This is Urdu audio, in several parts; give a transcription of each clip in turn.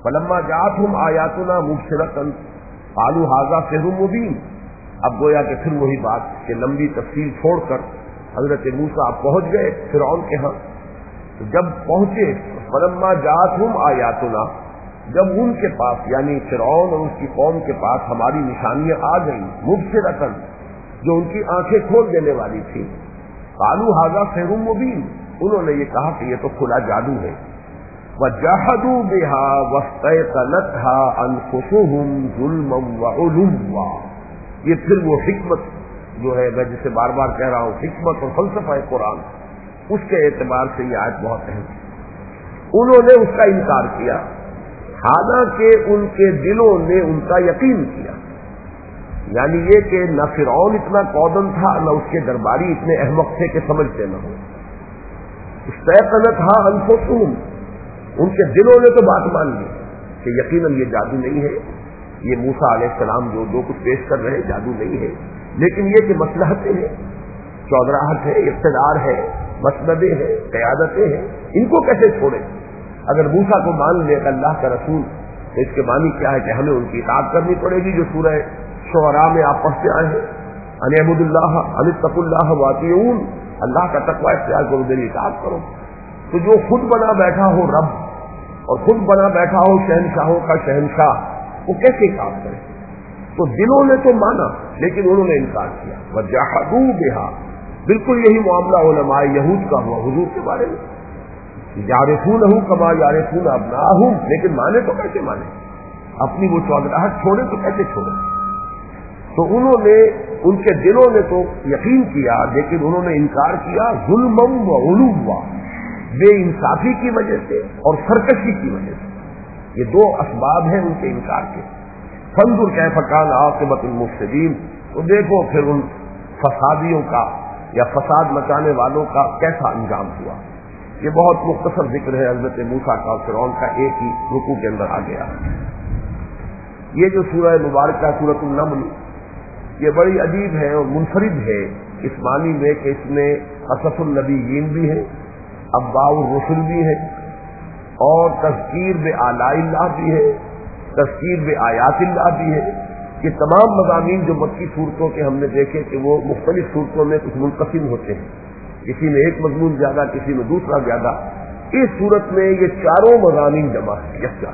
فلما جاءتهم آیاتنا مبصرۃ قالوا ھذا سحر مبین. اب گویا کہ پھر وہی بات کہ لمبی تفصیل چھوڑ کر حضرت موسیٰ پہنچ گئے فرعون کے ہاں. تو جب پہنچے فلما جاءتهم آیاتنا، جب ان کے پاس یعنی فرعون اور اس کی قوم کے پاس ہماری نشانیاں آ گئیں مبصرۃ، جو ان کی آنکھیں کھول دینے والی تھی، قالوا ھذا سحر مبین، انہوں نے یہ کہا کہ یہ تو کھلا جادو ہے. وَجَحَدُوا بِهَا وَاسْتَيْقَنَتْهَا أَنفُسُهُمْ ظُلْمًا وَعُلُوًّا. یہ پھر وہ حکمت جو ہے میں جسے بار بار کہہ رہا ہوں، حکمت اور فلسفہ قرآن، اس کے اعتبار سے یہ آیت بہت اہم ہے. انہوں نے اس کا انکار کیا حالانکہ ان کے دلوں نے ان کا یقین کیا. یعنی یہ کہ نہ فرعون اتنا کودن تھا نہ اس کے درباری اتنے احمق تھے کہ سمجھتے نہ ہو. استيقنتها انفسهم، ان کے دلوں نے تو بات مان لی کہ یقیناً یہ جادو نہیں ہے، یہ موسیٰ علیہ السلام جو کچھ پیش کر رہے جادو نہیں ہے، لیکن یہ کہ مصلحتیں ہیں، چودراہٹ ہے، اقتدار ہے، مسندیں ہیں، قیادتیں ہیں، ان کو کیسے چھوڑیں؟ اگر موسیٰ کو مان لے کہ اللہ کا رسول، تو اس کے معنی کیا ہے کہ ہمیں ان کی اطاعت کرنی پڑے گی جو سورہ شعراء میں آپ پڑھتے آئے ہیں، ان اعبدوا اللہ ان اتقوا اللہ واطیعون، اللہ کا تقوی اختیار کرو، میری اطاعت کرو. تو جو خود بنا بیٹھا ہو رب اور خود بنا بیٹھا ہو شہنشاہوں کا شہنشاہ، وہ کیسے کام کرے؟ تو دلوں نے تو مانا لیکن انہوں نے انکار کیا. وَجَحَدُوا بِهَا، بالکل یہی معاملہ علماء یہود کا ہوا حضور کے بارے میں. یعرفونہ کما یعرفون ابناءہم، لیکن مانے تو کیسے مانے؟ اپنی وہ چودراہٹ چھوڑے تو کیسے چھوڑے؟ تو انہوں نے، ان کے دلوں نے تو یقین کیا لیکن انہوں نے انکار کیا ظلمًا وعلوا، بے انصافی کی وجہ سے اور سرکشی کی وجہ سے. یہ دو اسباب ہیں ان کے انکار کے. فانظر کیف کان عاقبۃ المفسدین، تو دیکھو پھر ان فسادیوں کا یا فساد مچانے والوں کا کیسا انجام ہوا. یہ بہت مختصر ذکر ہے حضرت موسیٰ کا اور فرعون کا، ایک ہی رکوع کے اندر آ گیا. یہ جو سورہ مبارکہ سورۃ النمل، یہ بڑی عجیب ہے اور منفرد ہے اس معنی میں کہ اس میں قصص النبیین بھی ہے، انباء الرسل بھی ہے، اور تذکیر بآلاء اللہ بھی ہے، تذکیر بآیات اللہ بھی ہے. یہ تمام مضامین جو مکی صورتوں کے ہم نے دیکھے کہ وہ مختلف صورتوں میں کچھ منقسم ہوتے ہیں، کسی میں ایک مضمون زیادہ، کسی میں دوسرا زیادہ. اس صورت میں یہ چاروں مضامین جمع ہیں یکجا.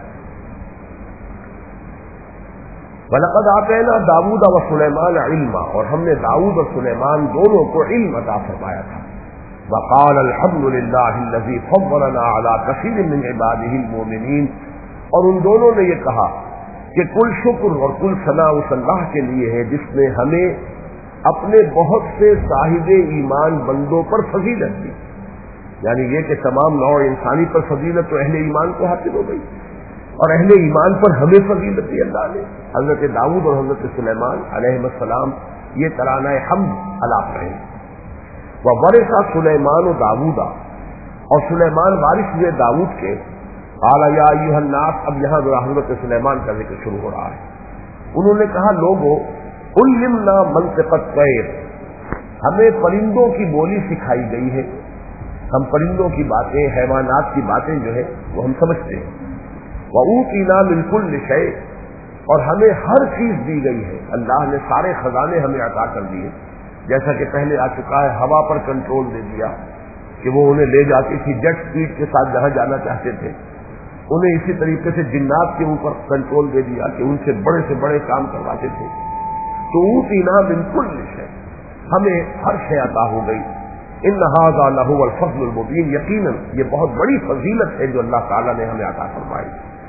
وَلَقَدْ آتَيْنَا دَاوُودَ وَسُلَيْمَانَ عِلْمًا، اور ہم نے داؤد اور سلیمان دونوں کو علم عطا فرمایا تھا. وَقَالَ الْحَمْدُ لِلَّهِ الَّذِي فَضَّلَنَا عَلَى كَثِيرٍ مِّنْ عِبَادِهِ الْمُؤْمِنِينَ، اور ان دونوں نے یہ کہا کہ کل شکر اور کل ثنا اس اللہ کے لیے ہے جس نے ہمیں اپنے بہت سے صاحب ایمان بندوں پر فضیلت دی. یعنی یہ کہ تمام نوع انسانی پر فضیلت تو اہل ایمان کو حاصل ہو گئی، اور اہل ایمان پر ہمیں فضیلت دی اللہ نے. حضرت داؤد اور حضرت سلیمان علیہ السلام یہ ترانہ حمد الاپ رہے. وَوَرِثَ سُلَيْمَانُ دَاوُودَ، اور سلیمان وارث ہوئے داؤد کے. قَالَ يَا أَيُّهَا النَّاسُ، اب یہاں حضرت سلیمان کا ذکر شروع ہو رہا ہے. انہوں نے کہا لوگوں، عُلِّمْنَا مَنطِقَ الطَّيْرِ، ہمیں پرندوں کی بولی سکھائی گئی ہے، ہم پرندوں کی باتیں، حیوانات کی باتیں جو ہے وہ ہم سمجھتے ہیں. وَأُوتِينَا مِن كُلِّ شَيْءٍ، اور ہمیں ہر چیز دی گئی ہے، اللہ نے سارے خزانے ہمیں عطا کر دیے. جیسا کہ پہلے آ چکا ہے، ہوا پر کنٹرول دے دیا کہ وہ انہیں لے جاتی تھی جیٹ سپیڈ کے ساتھ جہاں جانا چاہتے تھے. انہیں اسی طریقے سے جنات کے اوپر کنٹرول دے دیا کہ ان سے بڑے کام کرواتے تھے. تو اوتینا من کل شیء، ہمیں ہر شے عطا ہو گئی. ان ھذا لہو الفضل المبین، یقیناً یہ بہت بڑی فضیلت ہے جو اللہ تعالیٰ نے ہمیں عطا فرمائی.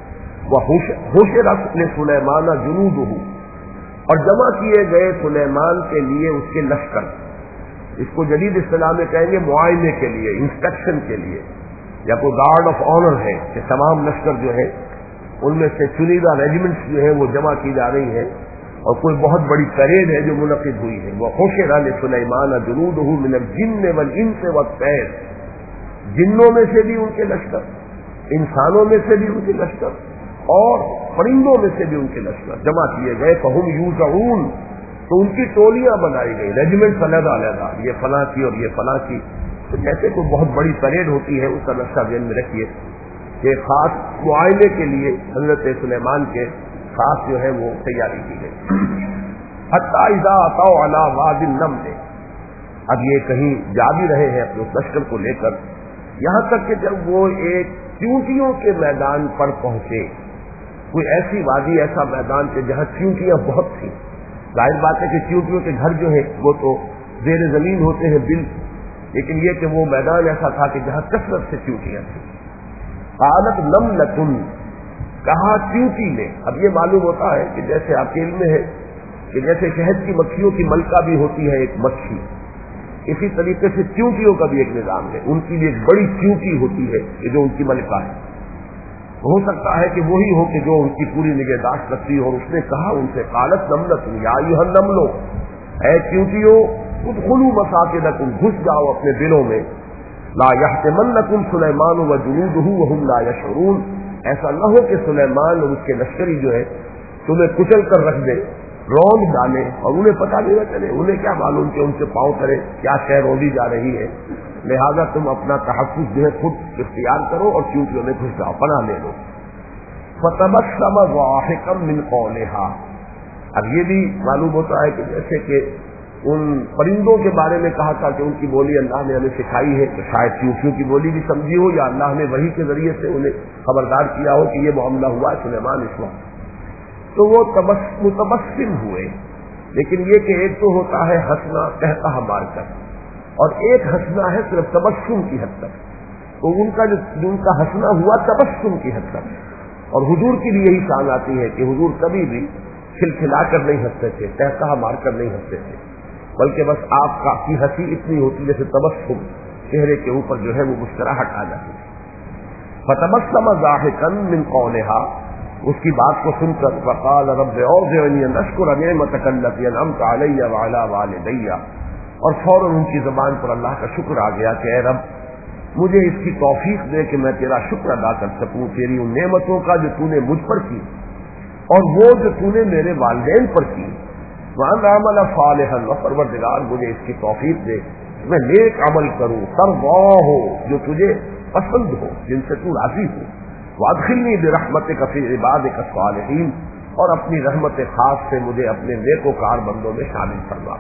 وحشر لسلیمان جنودہ، اور جمع کیے گئے سلیمان کے لیے اس کے لشکر. اس کو جدید اصطلاح میں کہیں گے معائنے کے لیے، انسپیکشن کے لیے، یا کوئی گارڈ آف آنر ہے کہ تمام لشکر جو ہے ان میں سے چنیدہ ریجیمنٹس جو ہیں وہ جمع کی جا رہی ہیں، اور کوئی بہت بڑی پریڈ ہے جو منعقد ہوئی ہے. وحشر لسلیمان جنودہ من الجن والانس والطیر، جنوں میں سے بھی ان کے لشکر، انسانوں میں سے بھی ان کے لشکر، اور پرندوں میں سے بھی ان کے لشکر جمع کیے گئے. فہم یوزعون، تو ان کی ٹولیاں بنائی گئی، ریجیمنٹ علیحدہ، یہ فلاں کی اور یہ فلاں کی. تو جیسے کوئی بہت بڑی پریڈ ہوتی ہے اس کا نقشہ ذہن میں رکھیے. کہ خاص معائنے کے لیے حضرت سلیمان کے خاص جو ہے وہ تیاری کی گئی. حتی اذا اتوا علی وادی النمل، اب یہ کہیں جا بھی رہے ہیں اپنے لشکر کو لے کر، یہاں تک کہ جب وہ ایک چیونٹیوں کے میدان پر پہنچے، کوئی ایسی وادی، ایسا میدان کہ جہاں چیونٹیاں بہت تھیں. ظاہر بات ہے کہ چیونٹیوں کے گھر جو ہیں وہ تو زیر زمین ہوتے ہیں بل، لیکن یہ کہ وہ میدان ایسا تھا کہ جہاں کثرت سے چیونٹیاں تھیں. قالت نملۃ، کہا چیونٹی نے. اب یہ معلوم ہوتا ہے کہ جیسے آپ کے علم میں ہے کہ جیسے شہد کی مکھیوں کی ملکہ بھی ہوتی ہے ایک مکھی، اسی طریقے سے چیونٹیوں کا بھی ایک نظام ہے. ان کی بھی ایک بڑی چیونٹی ہوتی ہے کہ جو ان کی ملکہ ہے. ہو سکتا ہے کہ وہی ہو کہ جو ان کی پوری نگہداشت کرتی ہو. اور اس نے کہا ان سے، قالت نملۃ یا ایھا النمل، اے چیونٹیوں، ادخلوا مساکنکم، گھس جاؤ اپنے دلوں میں، لا یحطمنکم سلیمان وجنودہ وہم لا یشعرون، ایسا نہ ہو کہ سلیمان اور اس کے لشکری جو ہے تمہیں کچل کر رکھ دے، روند ڈالے، اور انہیں پتہ نہیں نہ چلے. انہیں کیا معلوم کہ ان سے پاؤں کرے کیا شے روندی جا رہی ہے. لہذا تم اپنا تحفظ جو ہے خود اختیار کرو اور چیونٹیوں میں گھس جاؤ، پناہ لے لو. فتبسم ضاحکا من قولها، اب یہ بھی معلوم ہوتا ہے کہ جیسے کہ ان پرندوں کے بارے میں کہا تھا کہ ان کی بولی اللہ نے ہمیں سکھائی ہے، تو شاید چیونٹیوں کی بولی بھی سمجھی ہو، یا اللہ نے وحی کے ذریعے سے انہیں خبردار کیا ہو کہ یہ معاملہ ہوا ہے سلیمان اس وقت. تو وہ متبسم ہوئے. لیکن یہ کہ ایک تو ہوتا ہے ہنسنا قہقہ مار کر، اور ایک ہنسنا ہے صرف تبسم کی حد تک. تو ان کا جو ان کا ہنسنا ہوا تبسم کی حد تک. اور حضور کی بھی یہی شان آتی ہے کہ حضور کبھی بھی کھلکھلا کر نہیں ہنستے تھے، قہقہ مار کر نہیں ہنستے تھے، بلکہ بس آپ کی ہنسی اتنی ہوتی جیسے تبسم، چہرے کے اوپر جو ہے وہ مسکراہٹ آ جاتی. فتبسم ضاحکا من قولها، اس کی بات کو سن کر فقال رب اوزعنی ان اشکر نعمتک التی انعمت علی وعلی والدی، اور فوراً ان کی زبان پر اللہ کا شکر آ گیا کہ اے رب مجھے اس کی توفیق دے کہ میں تیرا شکر ادا کر سکوں، تیری ان نعمتوں کا جو تو نے مجھ پر کی اور وہ جو تو نے میرے والدین پر کی. وان اعمل صالحا، پروردگار مجھے اس کی توفیق دے میں نیک عمل کروں، ترضاہ ہو، جو تجھے پسند ہو، جن سے تو راضی ہو. وادخلنی برحمتک فی عبادک الصالحین، اور اپنی رحمت خاص سے مجھے اپنے نیکوکار بندوں میں شامل فرما.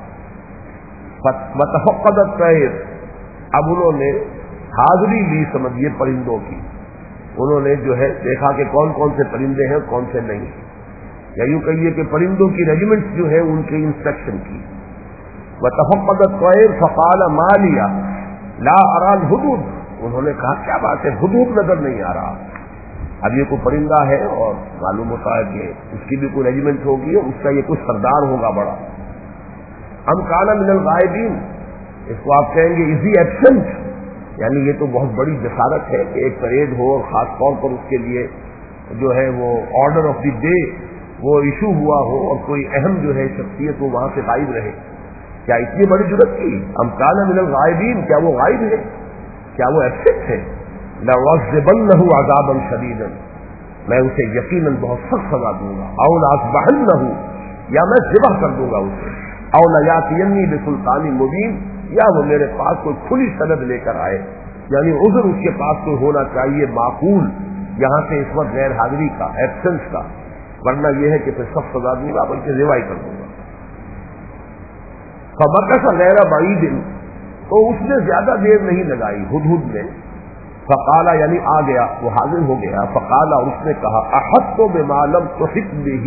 وتفقد الطیر، اب انہوں نے حاضری لی سمجھیے پرندوں کی. انہوں نے جو ہے دیکھا کہ کون کون سے پرندے ہیں کون سے نہیں، یا یوں کہیے کہ پرندوں کی ریجیمنٹس جو ہے ان کی انسپیکشن کی. وتفقد الطیر فقال ما لی لا اری الہدود، انہوں نے کہا کیا بات ہے ہدود نظر نہیں آ رہا. اب یہ کوئی پرندہ ہے اور معلوم ہوتا ہے کہ اس کی بھی کوئی ریجیمنٹ ہوگی، اس کا یہ کوئی سردار ہوگا بڑا. ام کان من الغائبین، اس کو آپ کہیں گے از ہی ایبسنٹ، یعنی یہ تو بہت بڑی جسارت ہے کہ ایک پریڈ ہو اور خاص طور پر اس کے لیے جو ہے وہ آرڈر آف دی ڈے وہ ایشو ہوا ہو اور کوئی اہم جو ہے شخصیت وہ وہاں سے غائب رہے. کیا اتنی بڑی جرت کی؟ ام کان من الغائبین، کیا وہ غائب ہے، کیا وہ ایبسنٹ ہے؟ لَأُعَذِّبَنَّهُ عَذَابًا شَدِيدًا، میں اسے یقیناً بہت سخت سزا دوں گا. اَوْ لَأَذْبَحَنَّهُ، یا میں ذبح کر دوں گا اسے. اَوْ لَيَأْتِيَنِّي بِسُلْطَانٍ مُبِينٍ، یا وہ میرے پاس کوئی کھلی سند لے کر آئے. یعنی عذر اس کے پاس کوئی ہونا چاہیے معقول، یہاں سے اس وقت غیر حاضری کا، ایبسنس کا، ورنہ یہ ہے کہ پھر سخت سزا دوں گا بلکہ ذبح کر دوں گا. فَمَكَثَ غَيْرَ بَعِيدٍ، تو اس نے زیادہ دیر نہیں لگائی ہدہد نے. فقالا، یعنی آ گیا، وہ حاضر ہو گیا. فقالا، اس نے کہا احط بما لم تحط به،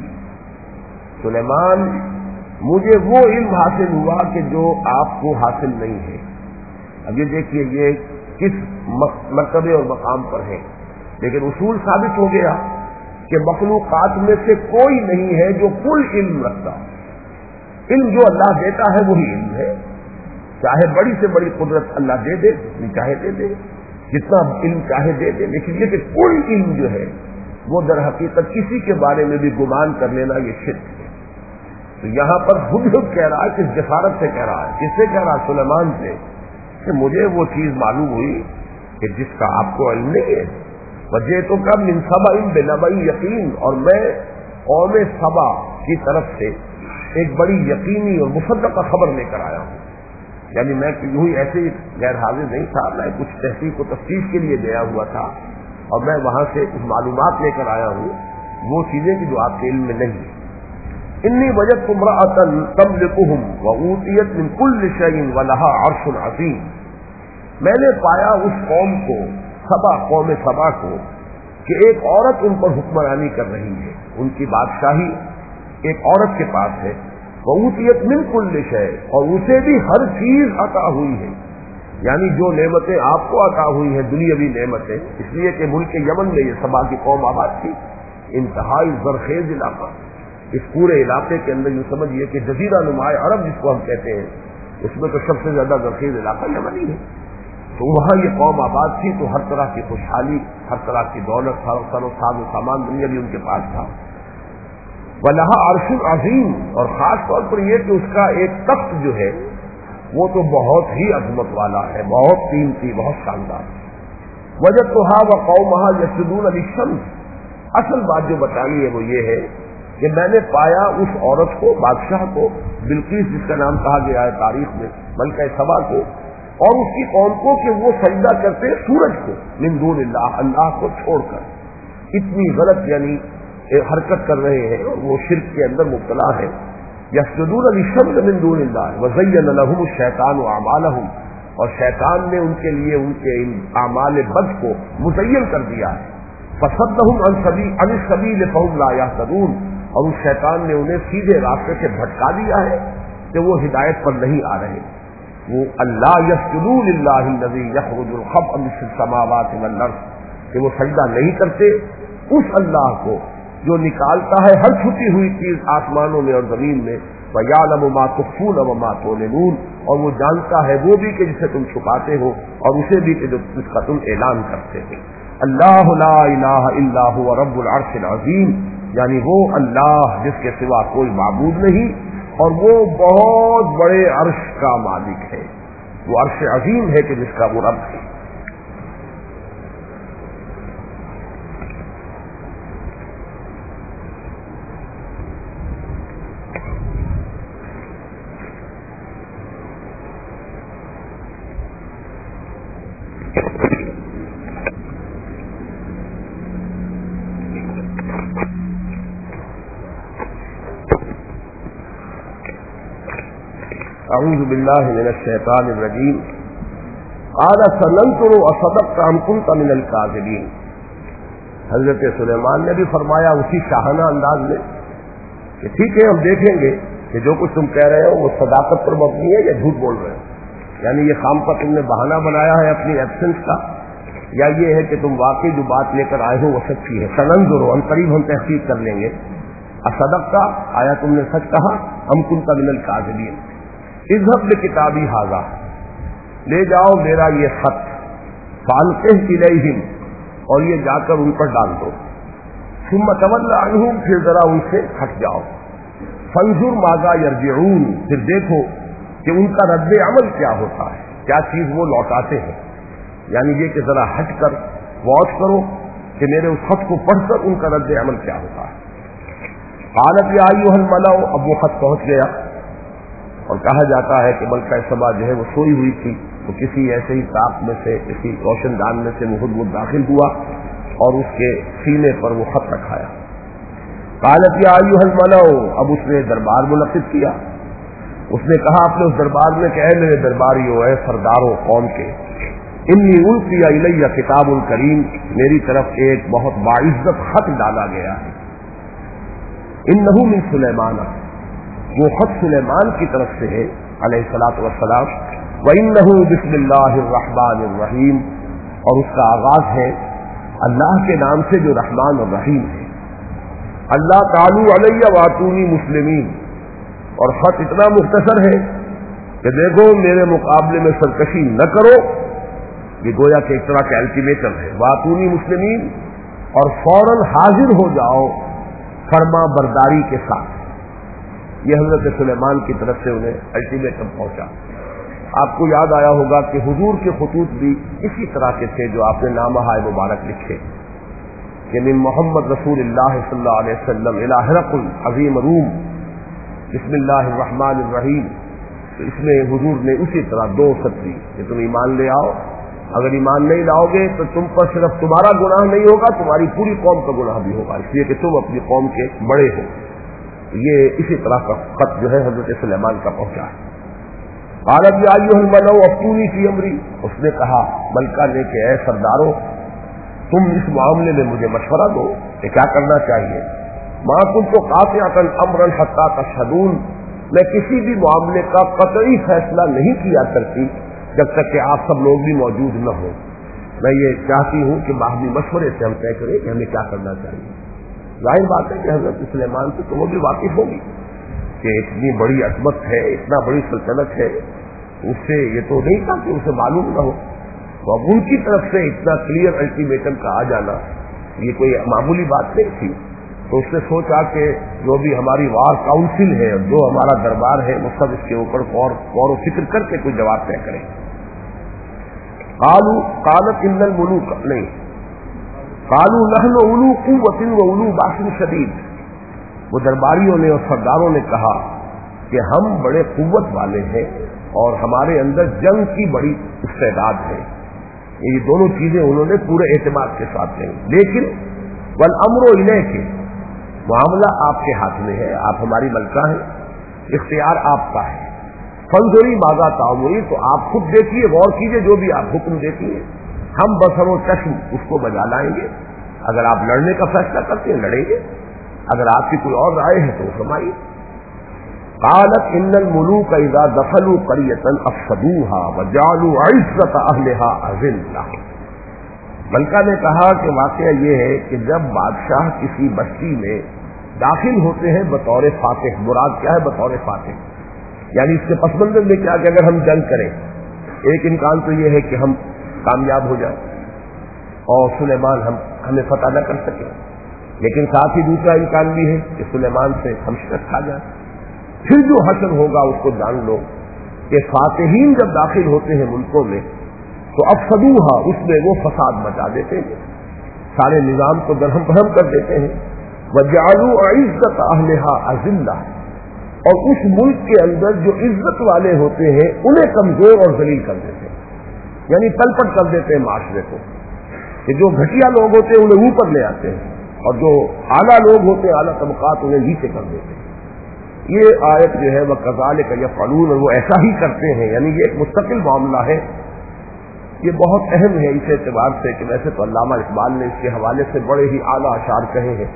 سلیمان مجھے وہ علم حاصل ہوا کہ جو آپ کو حاصل نہیں ہے. اب یہ دیکھیے یہ کس مرتبے اور مقام پر ہے، لیکن اصول ثابت ہو گیا کہ مخلوقات میں سے کوئی نہیں ہے جو کل علم رکھتا. علم جو اللہ دیتا ہے وہی علم ہے، چاہے بڑی سے بڑی قدرت اللہ دے دے، جتنی چاہے دے دے، جتنا علم چاہے دے دے، لیکن یہ کہ کوئی علم جو ہے وہ در حقیقت کسی کے بارے میں بھی گمان کر لینا یہ شرک ہے. تو یہاں پر ہدہد کہہ رہا ہے، کس جسارت سے کہہ رہا ہے، کس سے کہہ رہا ہے؟ سلیمان سے، کہ مجھے وہ چیز معلوم ہوئی کہ جس کا آپ کو علم نہیں ہے. وجہ تو کم من سبع بنبأ یقین، اور میں قوم سبا کی طرف سے ایک بڑی یقینی اور مصدقہ خبر لے کر آیا ہوں. یعنی میں یوں ہی ایسے غیر حاضر نہیں تھا، میں کچھ تحقیق و تفتیش کے لیے گیا ہوا تھا، اور میں وہاں سے کچھ معلومات لے کر آیا ہوں، وہ چیزیں کہ جو آپ کے علم میں نہیں ہیں۔ انی وجدت امرأۃ تملکہم وأوتیت من کل شیء ولها عرش عظیم، میں نے پایا اس قوم کو، قوم سبا کو، کہ ایک عورت ان پر حکمرانی کر رہی ہے، ان کی بادشاہی ایک عورت کے پاس ہے، وأوتیت من کل شیء، اور اسے بھی ہر چیز عطا ہوئی ہے، یعنی جو نعمتیں آپ کو عطا ہوئی ہیں دنیاوی نعمتیں، اس لیے کہ ملک یمن میں یہ سبا کی قوم آباد تھی، انتہائی زرخیز علاقہ، اس پورے علاقے کے اندر یوں سمجھیے کہ جزیرہ نما عرب جس کو ہم کہتے ہیں، اس میں تو سب سے زیادہ زرخیز علاقہ یمن ہی ہے، تو وہاں یہ قوم آباد تھی، تو ہر طرح کی خوشحالی، ہر طرح کی دولت، ہر ساز و سامان دنیا بھی ان کے پاس تھا۔ وَلَهَا عَرْشٌ عَظِيمٌ، اور خاص طور پر یہ کہ اس کا ایک تخت جو ہے وہ تو بہت ہی عظمت والا ہے، بہت قیمتی، بہت شاندار۔ وَجَدتُّهَا وَقَوْمَهَا يَسْجُدُونَ لِلشَّمْسِ، اصل بات جو بتانی ہے وہ یہ ہے کہ میں نے پایا اس عورت کو، بادشاہ کو، بلقیس جس کا نام کہا گیا ہے تاریخ میں، ملکہ سبا کو، اور اس کی قوم کو، کہ وہ سجدہ کرتے سورج کو، من دون اللہ، اللہ کو چھوڑ کر، اتنی غلط یعنی حرکت کر رہے ہیں، اور وہ شرک کے اندر مبتلا ہے۔ یسجدون للشمس من دون اللہ وزین لهم الشیطان اعمالهم، اور شیطان نے ان کے لیے ان کے ان اعمال بد کو مزین کر دیا ہے۔ فصدهم عن السبیل فهم لا يهتدون، اور اس شیطان نے انہیں سیدھے راستے سے بھٹکا دیا ہے کہ وہ ہدایت پر نہیں آ رہے۔ وہ اللہ یسجدوا للہ الذی یخرج الخبء من السماوات والارض، کہ وہ سجدہ نہیں کرتے اس اللہ کو جو نکالتا ہے ہر چھپی ہوئی چیز آسمانوں میں اور زمین میں، وَيَعْلَمُ مَا تُخْفُونَ وَمَا تُعْلِنُونَ، اور وہ جانتا ہے وہ بھی کہ جسے تم چھپاتے ہو اور اسے بھی کہ جس کا تم اعلان کرتے ہو۔ اللہ لا الہ الا هو رب العرش العظیم، یعنی وہ اللہ جس کے سوا کوئی معبود نہیں، اور وہ بہت بڑے عرش کا مالک ہے، وہ عرش عظیم ہے کہ جس کا وہ رب ہے۔ اعوذ باللہ من الشیطان الرجیم، قال سننظر اصدقت ام كنت من الكاذبین، حضرت سلیمان نے بھی فرمایا اسی شاہانہ انداز میں کہ ٹھیک ہے، ہم دیکھیں گے کہ جو کچھ تم کہہ رہے ہو وہ صداقت پر مبنی ہے یا جھوٹ بول رہے ہو، یعنی یہ خام کا تم نے بہانہ بنایا ہے اپنی ایبسنس کا، یا یہ ہے کہ تم واقعی جو بات لے کر آئے ہو وہ سچی ہے۔ سننظر، ان قریب ہم تحقیق کر لیں گے، اصدقت، آیا تم نے سچ کہا، ام كنت من الكاذبین، اذهب بکتابی ھذا، لے جاؤ میرا یہ خط، فالقہ الیہم، اور یہ جا کر ان پر ڈال دو، ثم تول عنہم، پھر ذرا ان سے ہٹ جاؤ، فانظر ماذا یرجعون، پھر دیکھو کہ ان کا رد عمل کیا ہوتا ہے، کیا چیز وہ لوٹاتے ہیں، یعنی یہ کہ ذرا ہٹ کر واچ کرو کہ میرے اس خط کو پڑھ کر ان کا رد عمل کیا ہوتا ہے۔ قالت یا ایھا الملأ، اب وہ خط پہنچ گیا، اور کہا جاتا ہے کہ ملکہ سبا جو ہے وہ سوئی ہوئی تھی، تو کسی ایسے ہی طاق میں سے، کسی روشن دان میں سے وہ خود داخل ہوا اور اس کے سینے پر وہ خط رکھایا۔ قالت یا ایھا الملأ، اب اس نے دربار منعقد کیا، اس نے کہا اپنے اس دربار میں کہ اے میرے درباریوں، اے سرداروں قوم کے، انی القی الی کتاب کریم، میری طرف ایک بہت باعزت خط ڈالا گیا ہے، انہ من سلیمان، وہ خط سلیمان کی طرف سے ہے علیہ الصلوۃ والسلام، وَإِنَّهُ بِسْمِ اللَّهِ الرَّحْمَٰنِ الرَّحِيمِ، اور اس کا آغاز ہے اللہ کے نام سے جو رحمان اور رحیم ہے۔ اللہ تعالی علیہ واتونی مسلمین، اور خط اتنا مختصر ہے کہ دیکھو میرے مقابلے میں سرکشی نہ کرو، یہ گویا کہ ایک طرح کا الٹیمیٹم ہے، واتونی مسلمین، اور فوراً حاضر ہو جاؤ فرما برداری کے ساتھ۔ یہ حضرت سلیمان کی طرف سے انہیں الٹیمیٹم پہنچا۔ آپ کو یاد آیا ہوگا کہ حضور کے خطوط بھی اسی طرح کے تھے جو آپ نے نامہ مبارک لکھے کہ من محمد رسول اللہ صلی اللہ علیہ وسلم الی ہرقل عظیم روم، بسم اللہ الرحمن الرحیم، تو اس میں حضور نے اسی طرح دو خط دی کہ تم ایمان لے آؤ اگر ایمان نہیں لاؤ گے تو تم پر صرف تمہارا گناہ نہیں ہوگا، تمہاری پوری قوم کا گناہ بھی ہوگا، اس لیے کہ تم اپنی قوم کے بڑے ہو۔ یہ اسی طرح کا خط جو ہے حضرت سلیمان کا پہنچا ہے۔ قالت یا ایھا الملأ افتونی فی امری، اس نے کہا ملکہ نے کہ اے سردارو تم اس معاملے میں مجھے مشورہ دو کہ کیا کرنا چاہیے۔ ما كنت قاطعة امرا حتى تشهدون، میں کسی بھی معاملے کا قطعی فیصلہ نہیں کیا کرتی جب تک کہ آپ سب لوگ بھی موجود نہ ہوں۔ میں یہ چاہتی ہوں کہ باہمی مشورے سے ہم طے کریں کہ ہمیں کیا کرنا چاہیے۔ ظاہر بات ہے کہ حضرت سلیمان سے تو وہ بھی واقف ہوگی کہ اتنی بڑی عظمت ہے، اتنا بڑی سلطنت ہے، اس سے یہ تو نہیں تھا کہ اسے معلوم نہ ہو۔ تو اب ان کی طرف سے اتنا کلیئر الٹیمیٹم کا آ جانا یہ کوئی معمولی بات نہیں تھی، تو اس نے سوچا کہ جو بھی ہماری وار کاؤنسل ہے، جو ہمارا دربار ہے، وہ سب اس کے اوپر غور و فکر کر کے کوئی جواب طے کریں۔ قالت ان الملوک نہیں قالوا نحن اولو قوت و اولو باس شدید، وہ درباریوں نے اور سرداروں نے کہا کہ ہم بڑے قوت والے ہیں اور ہمارے اندر جنگ کی بڑی استعداد ہے۔ یہ دونوں چیزیں انہوں نے پورے اعتماد کے ساتھ لیں، لیکن والامر الیک، معاملہ آپ کے ہاتھ میں ہے، آپ ہماری ملکہ ہیں، اختیار آپ کا ہے۔ فانظری ماذا تأمرین، تو آپ خود دیکھیے، غور کیجیے جو بھی آپ حکم دیتی ہیں، ہم بصر و چشم اس کو بجا لائیں گے۔ اگر آپ لڑنے کا فیصلہ کرتے ہیں لڑیں گے، اگر آپ کی کوئی اور رائے ہے تو فرمائیے۔ قالت ان الملوک اذا دخلوا قرية افسدوها وجعلوا عزة اهلها اذلة، ملکہ نے کہا کہ واقعہ یہ ہے کہ جب بادشاہ کسی بستی میں داخل ہوتے ہیں بطور فاتح، مراد کیا ہے بطور فاتح، یعنی اس کے پس منظر میں کیا کہ اگر ہم جنگ کریں، ایک امکان تو یہ ہے کہ ہم کامیاب ہو جائیں اور سلیمان ہمیں فتح نہ کر سکے، لیکن ساتھ ہی دوسرا امکان بھی ہے کہ سلیمان سے ہم شکست کھا جائیں۔ پھر جو حشر ہوگا اس کو جان لو کہ فاتحین جب داخل ہوتے ہیں ملکوں میں تو افسدوہا، اس میں وہ فساد مچا دیتے ہیں، سارے نظام کو درہم بہم کر دیتے ہیں، وجعلوا عزت اہلہا اذلہ، اور اس ملک کے اندر جو عزت والے ہوتے ہیں انہیں کمزور اور ذلیل کر دیتے ہیں، یعنی تلپٹ کر دیتے ہیں معاشرے کو، کہ جو گھٹیا لوگ ہوتے ہیں انہیں اوپر لے آتے ہیں اور جو اعلیٰ لوگ ہوتے ہیں، اعلیٰ طبقات، انہیں نیچے کر دیتے ہیں۔ یہ آیت جو ہے وہ کذالک یفعلون، وہ ایسا ہی کرتے ہیں، یعنی یہ ایک مستقل معاملہ ہے، یہ بہت اہم ہے اس اعتبار سے کہ ویسے تو علامہ اقبال نے اس کے حوالے سے بڑے ہی اعلیٰ اشعار کہے ہیں۔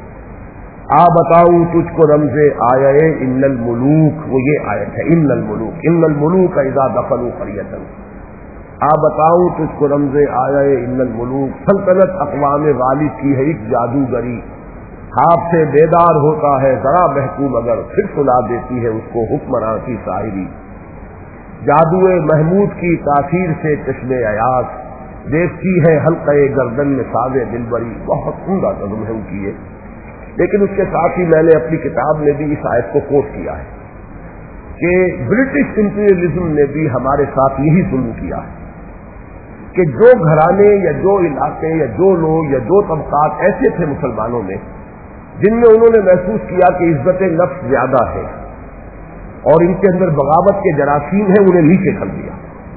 بتاؤں تجھ کو رمز آیے ان الملوک، وہ یہ آیت ہے، ان الملوک اذا دخلوا قریۃ، بتاؤں تجھ کو رمز آیے ان الملوک، سلطنت اقوام غالب کی ہے ایک جادوگری، خواب سے بیدار ہوتا ہے ذرا محکوم اگر پھر سلا دیتی ہے اس کو حکمراں کی شاعری، جادوئے محمود کی تاثیر سے چشم ایاز، دیکھتی ہے حلقہ گردن میں ساز دلبری، بہت عمدہ نظم ہے ان کی یہ، لیکن اس کے ساتھ ہی میں نے اپنی کتاب میں بھی اس آیت کو کوٹ کیا ہے کہ برٹش امپیریلزم نے بھی ہمارے ساتھ یہی ظلم کیا ہے کہ جو گھرانے یا جو علاقے یا جو لوگ یا جو طبقات ایسے تھے مسلمانوں میں جن میں انہوں نے محسوس کیا کہ عزت نفس زیادہ ہے اور ان کے اندر بغاوت کے جراثیم ہیں، انہیں نیچے کر دیا،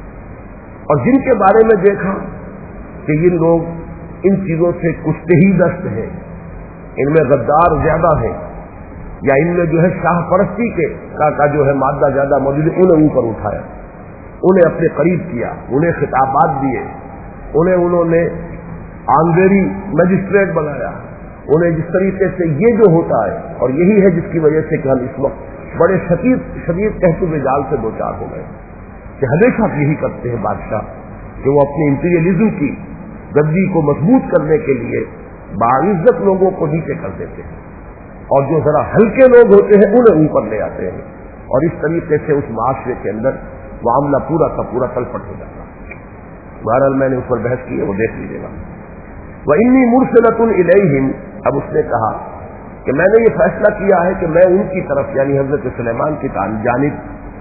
اور جن کے بارے میں دیکھا کہ یہ لوگ ان چیزوں سے کچھ ہی دست ہیں، ان میں غدار زیادہ ہے یا ان میں جو ہے شاہ پرستی کا جو ہے مادہ زیادہ موجود ہے، انہیں اوپر اٹھایا، انہیں اپنے قریب کیا، انہیں خطابات دیے، انہوں نے آنگری مجسٹریٹ بنایا، انہیں جس طریقے سے یہ جو ہوتا ہے، اور یہی ہے جس کی وجہ سے کہ ہم اس وقت بڑے شدید تحت جال سے دوچار ہو گئے کہ ہمیشہ یہی کرتے ہیں بادشاہ کہ وہ اپنے امپیریلزم کی گدی کو مضبوط کرنے کے لیے باعزت لوگوں کو نیچے کر دیتے ہیں اور جو ذرا ہلکے لوگ ہوتے ہیں انہیں اوپر لے آتے ہیں، اور اس طریقے سے اس معاشرے کے اندر معاملہ پورا کا پورا تلپٹ ہو جاتا ہے۔ بہرحال میں نے اس پر بحث کی ہے، وہ دیکھ لیجیے گا۔ وَإِنِّي مُرْسِلَةٌ إِلَيْهِمْ، اب اس نے کہا کہ میں نے یہ فیصلہ کیا ہے کہ میں ان کی طرف یعنی حضرت سلیمان کی جانب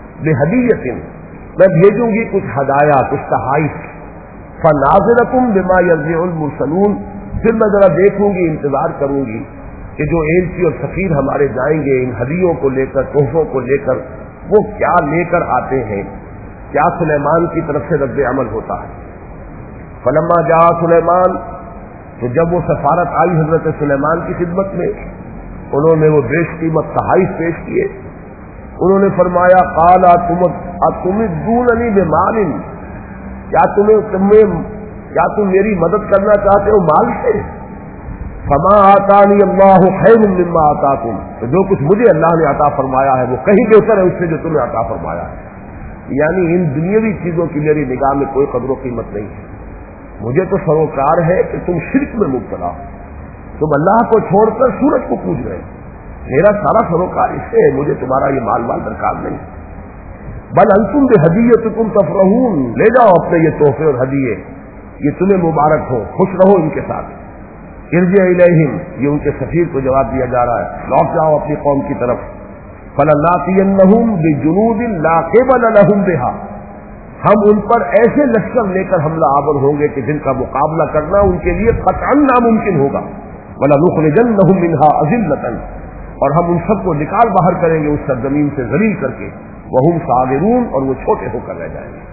بِهَدِيَّةٍ، میں بھیجوں گی کچھ ہدایہ، کچھ تحائف، فَنَاظِرَةٌ بِمَا يَرْجِعُ الْمُرْسَلُونَ، پھر میں ذرا دیکھوں گی، انتظار کروں گی کہ جو ایلچی اور سفیر ہمارے جائیں گے ان ہدیوں کو لے کر، تحفوں کو لے کر، وہ کیا لے کر آتے ہیں، کیا سلیمان کی طرف سے رد عمل ہوتا ہے۔ فلما جاء سلیمان، تو جب وہ سفارت آئی حضرت سلیمان کی خدمت میں، انہوں نے وہ بیش قیمت تحائف پیش کیے. انہوں نے فرمایا قال اتمدوننی بمال، کیا تم میری مدد کرنا چاہتے ہو مال سے؟ فما آتانی اللہ خیر مما آتاکم، تو جو کچھ مجھے اللہ نے عطا فرمایا ہے وہ کہیں بہتر ہے اس سے جو تمہیں عطا فرمایا ہے. یعنی ان دنیاوی چیزوں کی میری نگاہ میں کوئی قدر و قیمت نہیں ہے. مجھے تو سروکار ہے کہ تم شرک میں مبتلا ہو، تم اللہ کو چھوڑ کر سورج کو پوج رہے. میرا سارا سروکار اس سے ہے، مجھے تمہارا یہ مال درکار نہیں. بل انتم بہدیتکم تفرحون، لے جاؤ اپنے یہ تحفے اور ہدیے، یہ تمہیں مبارک ہو، خوش رہو ان کے ساتھ. ارجع الیہم، یہ ان کے سفیر کو جواب دیا جا رہا ہے، لوٹ جاؤ اپنی قوم کی طرف. فلناتینہم بجنود لا قبل لہم بہا، ہم ان پر ایسے لشکر لے کر حملہ آور ہوں گے کہ جن کا مقابلہ کرنا ان کے لیے قطعا ناممکن ہوگا. وَلَنُخْرِجَنَّهُم مِّنْهَا أَذِلَّةً، اور ہم ان سب کو نکال باہر کریں گے اس سرزمین سے ذلیل کر کے. وَهُمْ صَاغِرُونَ، اور وہ چھوٹے ہو کر رہ جائیں گے.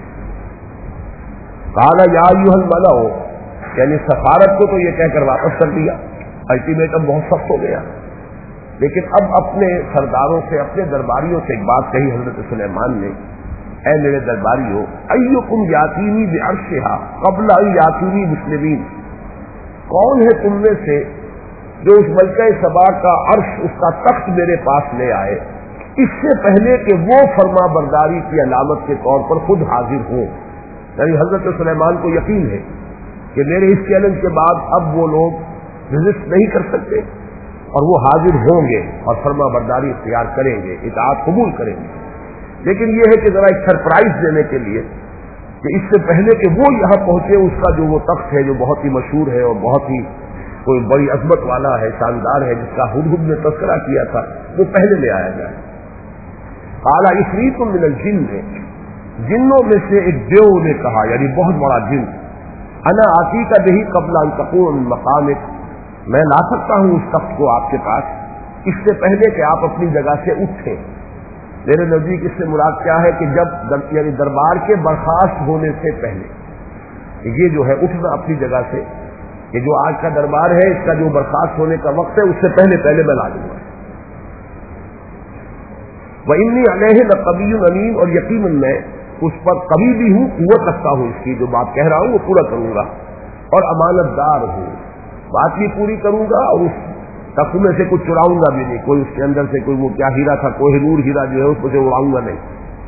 قَالَ يَا أَيُّهَا الْمَلَأُ، یعنی سفارت کو تو یہ کہہ کر واپس کر دیا، الٹیمیٹم بہت سخت ہو گیا. لیکن اب اپنے سرداروں سے، اپنے درباریوں سے ایک بات کہی حضرت سلیمان نے، اے میرے درباریوں، ایکم یاتینی بعرشھا قبل ان یاتونی مسلمین، کون ہے تم میں سے جو اس ملکہ سبا کا عرش، اس کا تخت میرے پاس لے آئے اس سے پہلے کہ وہ فرما برداری کی علامت کے طور پر خود حاضر ہوں. یعنی حضرت سلیمان کو یقین ہے کہ میرے اس چیلنج کے بعد اب وہ لوگ ریزسٹ نہیں کر سکتے اور وہ حاضر ہوں گے اور فرما برداری اختیار کریں گے، اطاعت قبول کریں گے. لیکن یہ ہے کہ ذرا ایک سرپرائز دینے کے لیے کہ اس سے پہلے کہ وہ یہاں پہنچے، اس کا جو وہ تخت ہے جو بہت ہی مشہور ہے اور بہت ہی کوئی بڑی عظمت والا ہے، شاندار ہے، جس کا ہدہد نے تذکرہ کیا تھا، وہ پہلے لے آیا جائے. قال عفریت من الجن، جنوں میں سے ایک دیو نے کہا، یعنی بہت بڑا جن، انا آتی کا بہی قبل ان تقوم مقامک، میں لا سکتا ہوں اس تخت کو آپ کے پاس اس سے پہلے کہ آپ اپنی جگہ سے اٹھیں. میرے نزدیک اس سے مراد کیا ہے کہ جب یعنی دربار کے برخاست ہونے سے پہلے، یہ جو ہے اٹھنا اپنی جگہ سے، یہ جو آج کا دربار ہے اس کا جو برخاست ہونے کا وقت ہے اس سے پہلے میں لا دوں گا. وَإِنِّي عَلَيْهِ لَقَوِيٌّ أَمِينٌ، اور یقیناً میں اس پر قوی بھی ہوں، قوت رکھتا ہوں، اس کی جو بات کہہ رہا ہوں وہ پورا کروں گا، اور امانت دار ہوں، بات بھی پوری کروں گا اور اس تخت میں سے کچھ چراؤں گا بھی نہیں، کوئی اس کے اندر سے کوئی وہ کیا ہیرا تھا، کوہ نور ہیرا جو ہے اس کو سے اڑاؤں گا نہیں.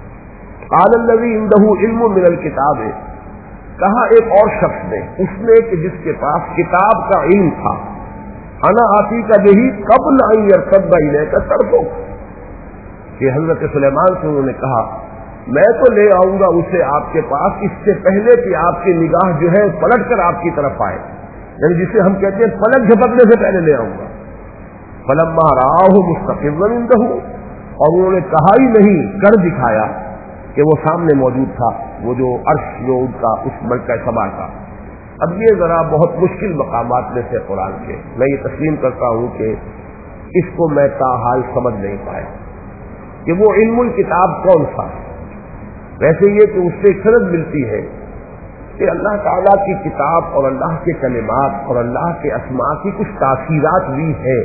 قال الذی عنده علم من الکتاب، کہا ایک اور شخص نے، اس نے کہ جس کے پاس کتاب کا علم تھا، انا آتی کا بہی قبل ان یرتد الیک طرفک، کہ حضرت سلیمان سے انہوں نے کہا میں تو لے آؤں گا اسے آپ کے پاس اس سے پہلے کہ آپ کی نگاہ جو ہے پلٹ کر آپ کی طرف آئے، یعنی جسے ہم کہتے ہیں پلک جھپکنے سے پہلے لے آؤں گا. فلما رآہ مستقرا عنده، اور انہوں نے کہا ہی نہیں، کر دکھایا کہ وہ سامنے موجود تھا، وہ جو عرش جو ان کا اس ملکہ سبا کا. اب یہ ذرا بہت مشکل مقامات میں سے قرآن کے، میں یہ تسلیم کرتا ہوں کہ اس کو میں تاحال سمجھ نہیں پایا کہ وہ علم الکتاب کون سا. ویسے یہ کہ اس سے سند ملتی ہے کہ اللہ تعالیٰ کی کتاب اور اللہ کے کلمات اور اللہ کے اسماء کی کچھ تاثیرات بھی ہے.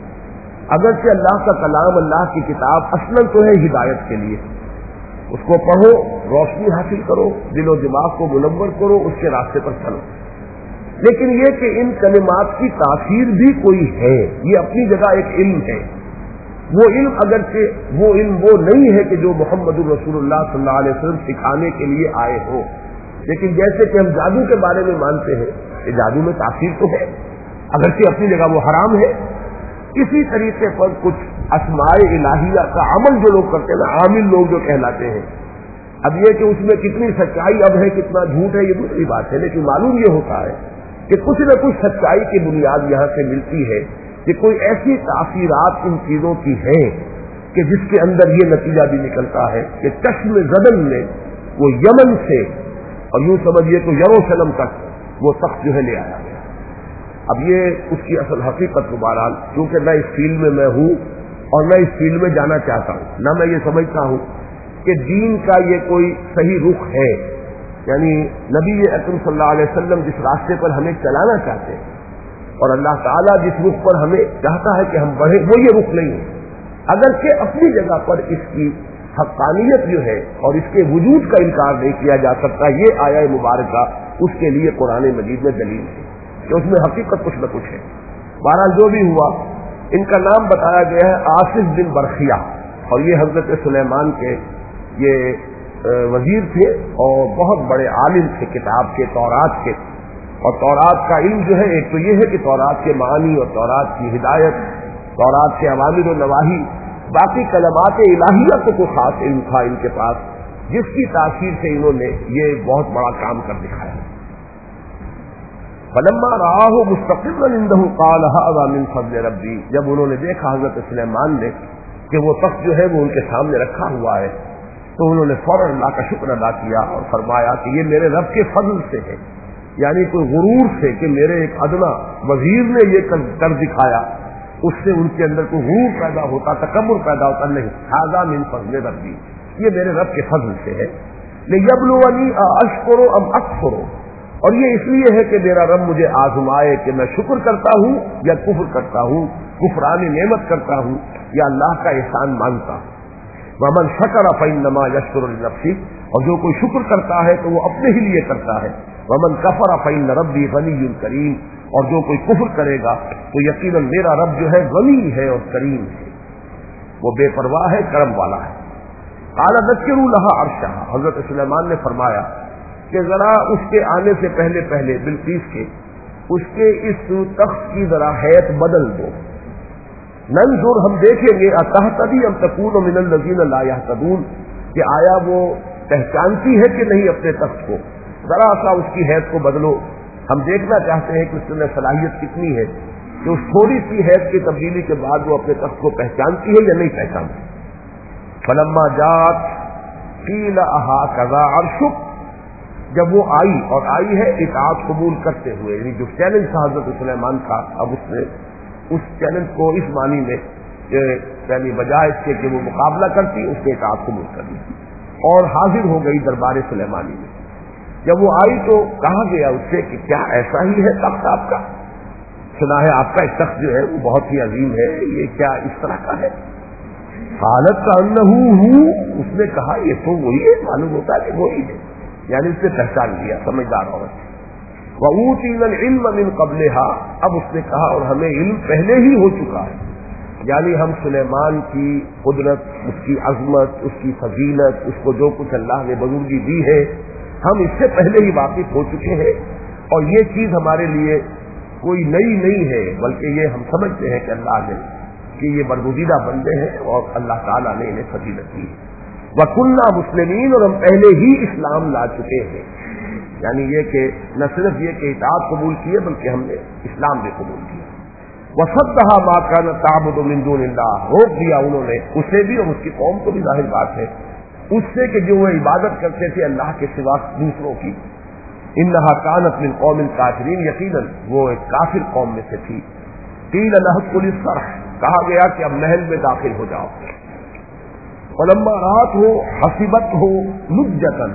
اگرچہ اللہ کا کلام، اللہ کی کتاب اصلاً تو ہے ہدایت کے لیے، اس کو پڑھو، روشنی حاصل کرو، دل و دماغ کو منور کرو، اس کے راستے پر چلو. لیکن یہ کہ ان کلمات کی تاثیر بھی کوئی ہے، یہ اپنی جگہ ایک علم ہے. وہ علم اگرچہ وہ علم وہ نہیں ہے کہ جو محمد الرسول اللہ صلی اللہ علیہ وسلم سکھانے کے لیے آئے ہو. لیکن جیسے کہ ہم جادو کے بارے میں مانتے ہیں کہ جادو میں تاثیر تو ہے، اگرچہ اپنی جگہ وہ حرام ہے، اسی طریقے پر کچھ اسماء الہیہ کا عمل جو لوگ کرتے ہیں نا، عامل لوگ جو کہلاتے ہیں، اب یہ کہ اس میں کتنی سچائی اب ہے کتنا جھوٹ ہے یہ دوسری بات ہے، لیکن معلوم یہ ہوتا ہے کہ کچھ نہ کچھ سچائی کی بنیاد یہاں سے ملتی ہے کہ کوئی ایسی تاثیرات ان چیزوں کی ہیں کہ جس کے اندر یہ نتیجہ بھی نکلتا ہے کہ چشم زدن میں وہ یمن سے اور یوں سمجھیے تو یروشلم تک وہ تخت جو ہے لے آیا گیا. اب یہ اس کی اصل حقیقت کو بہرحال کیونکہ میں اس فیلڈ میں ہوں اور میں اس فیلڈ میں جانا چاہتا ہوں، نہ میں یہ سمجھتا ہوں کہ دین کا یہ کوئی صحیح رخ ہے یعنی نبی اکرم صلی اللہ علیہ وسلم جس راستے پر ہمیں چلانا چاہتے ہیں اور اللہ تعالیٰ جس رخ پر ہمیں چاہتا ہے کہ ہم بڑھیں، وہ یہ رخ نہیں ہے، اگرچہ اپنی جگہ پر اس کی حقانیت جو ہے اور اس کے وجود کا انکار نہیں کیا جا سکتا۔ یہ آیہ مبارکہ اس کے لیے قرآن مجید میں دلیل ہے کہ اس میں حقیقت کچھ نہ کچھ ہے۔ بہرحال جو بھی ہوا، ان کا نام بتایا گیا ہے آصف بن برخیہ، اور یہ حضرت سلیمان کے یہ وزیر تھے اور بہت بڑے عالم تھے کتاب کے، تورات کے۔ اور تورات کا علم جو ہے، ایک تو یہ ہے کہ تورات کے معانی اور تورات کی ہدایت، تورات کے اوامر و نواہی، باقی کلمات الہیہ کو کوئی خاص علم تھا ان کے پاس، جس کی تاثیر سے انہوں نے یہ بہت بڑا کام کر دکھایا۔ فلما رآہ مستقرا عنده قال هذا من فضل ربی، جب انہوں نے دیکھا حضرت سلیمان نے کہ وہ تخت جو ہے وہ ان کے سامنے رکھا ہوا ہے، تو انہوں نے فوراً اللہ کا شکر ادا کیا اور فرمایا کہ یہ میرے رب کے فضل سے ہے، یعنی کوئی غرور سے کہ میرے ایک ادنا وزیر نے یہ کر دکھایا، اس سے ان کے اندر کوئی غرور پیدا ہوتا، تکبر پیدا ہوتا نہیں۔ ھذا من فضل ربی، یہ میرے رب کے فضل سے ہے۔ لیبلونی اشکر ام اکفر، اور یہ اس لیے ہے کہ میرا رب مجھے آزمائے کہ میں شکر کرتا ہوں یا کفر کرتا ہوں، کفران نعمت کرتا ہوں یا اللہ کا احسان مانتا ہوں۔ ومن شکر فإنما یشکر لنفسہ، اور جو کوئی شکر کرتا ہے تو وہ اپنے ہی لیے کرتا ہے۔ ومن کفر فإن ربی غنی کریم، اور جو کوئی کفر کرے گا تو یقیناً میرا رب جو ہے غنی ہے اور کریم ہے، وہ بے پرواہ ہے، کرم والا ہے۔ قال ذکروا لها عرشها، حضرت سلیمان نے فرمایا کہ ذرا اس کے آنے سے پہلے بلقیس کے اس کے اس تخت کی ذرا حیت بدل دو۔ ننظر، ہم دیکھیں گے، اتہتدی ام تکون من الذین لا یہتدون، کہ آیا وہ پہچانتی ہے کہ نہیں اپنے تخت کو، ذرا سا اس کی حیت کو بدلو۔ ہم دیکھنا چاہتے ہیں کہ اس میں صلاحیت کتنی ہے کہ اس تھوڑی سی حیت کی تبدیلی کے بعد وہ اپنے تخت کو پہچانتی ہے یا نہیں پہچانتی۔ فلما جاءت قیل اھکذا عرشک، جب وہ آئی، اور آئی ہے اطاعت قبول کرتے ہوئے، یعنی جو چیلنج تھا حضرت سلیمان کا، اب اس نے اس چیلنج کو اس معنی میں کہ یعنی بجائے اس کے کہ وہ مقابلہ کرتی، اس نے اطاعت قبول کر لی اور حاضر ہو گئی دربار سلیمانی میں۔ جب وہ آئی تو کہا گیا اس سے کہ کیا ایسا ہی ہے تخت آپ کا؟ سنا ہے آپ کا ایک تخت جو ہے وہ بہت ہی عظیم ہے، یہ کیا اس طرح کا ہے؟ حالت کا انہو ہوں، اس نے کہا یہ تو وہی ہے، معلوم ہوتا ہے کہ وہی ہے، یعنی اس نے پہچان لیا، سمجھدار عورت۔ وَأُوتِينَا الْعِلْمَ مِنْ قَبْلِهَا، اب اس نے کہا اور ہمیں علم پہلے ہی ہو چکا ہے، یعنی ہم سلیمان کی قدرت، اس کی عظمت، اس کی فضیلت، اس کو جو کچھ اللہ نے بزرگی دی ہے، ہم اس سے پہلے ہی واقف ہو چکے ہیں، اور یہ چیز ہمارے لیے کوئی نئی نہیں ہے، بلکہ یہ ہم سمجھتے ہیں کہ اللہ نے کہ یہ برگزیدہ بندے ہیں اور اللہ تعالیٰ نے انہیں فضیلت دی ہے۔ وَكُنَّا مُسْلِمِينَ، اور ہم پہلے ہی اسلام لا چکے ہیں، یعنی یہ کہ نہ صرف یہ کہ اطاعت قبول کیے بلکہ ہم نے اسلام بھی قبول کیا۔ وَصَدَّهَا مَا كَانَتْ تَعْبُدُ مِن دُونِ اللَّهِ، روک دیا انہوں نے اسے بھی اور اس کی قوم کو بھی، ظاہر بات ہے اس سے کہ جو وہ عبادت کرتے تھے اللہ کے سوا دوسروں کی۔ إِنَّهَا كَانَتْ مِن قَوْمٍ كَافِرِينَ، یقیناً وہ ایک کافر قوم میں سے تھی۔ قِيلَ لَهَا ادْخُلِي الصَّرْحَ، کہا گیا کہ اب محل میں داخل ہو جاؤ۔ فلما رأته حسبته لجة،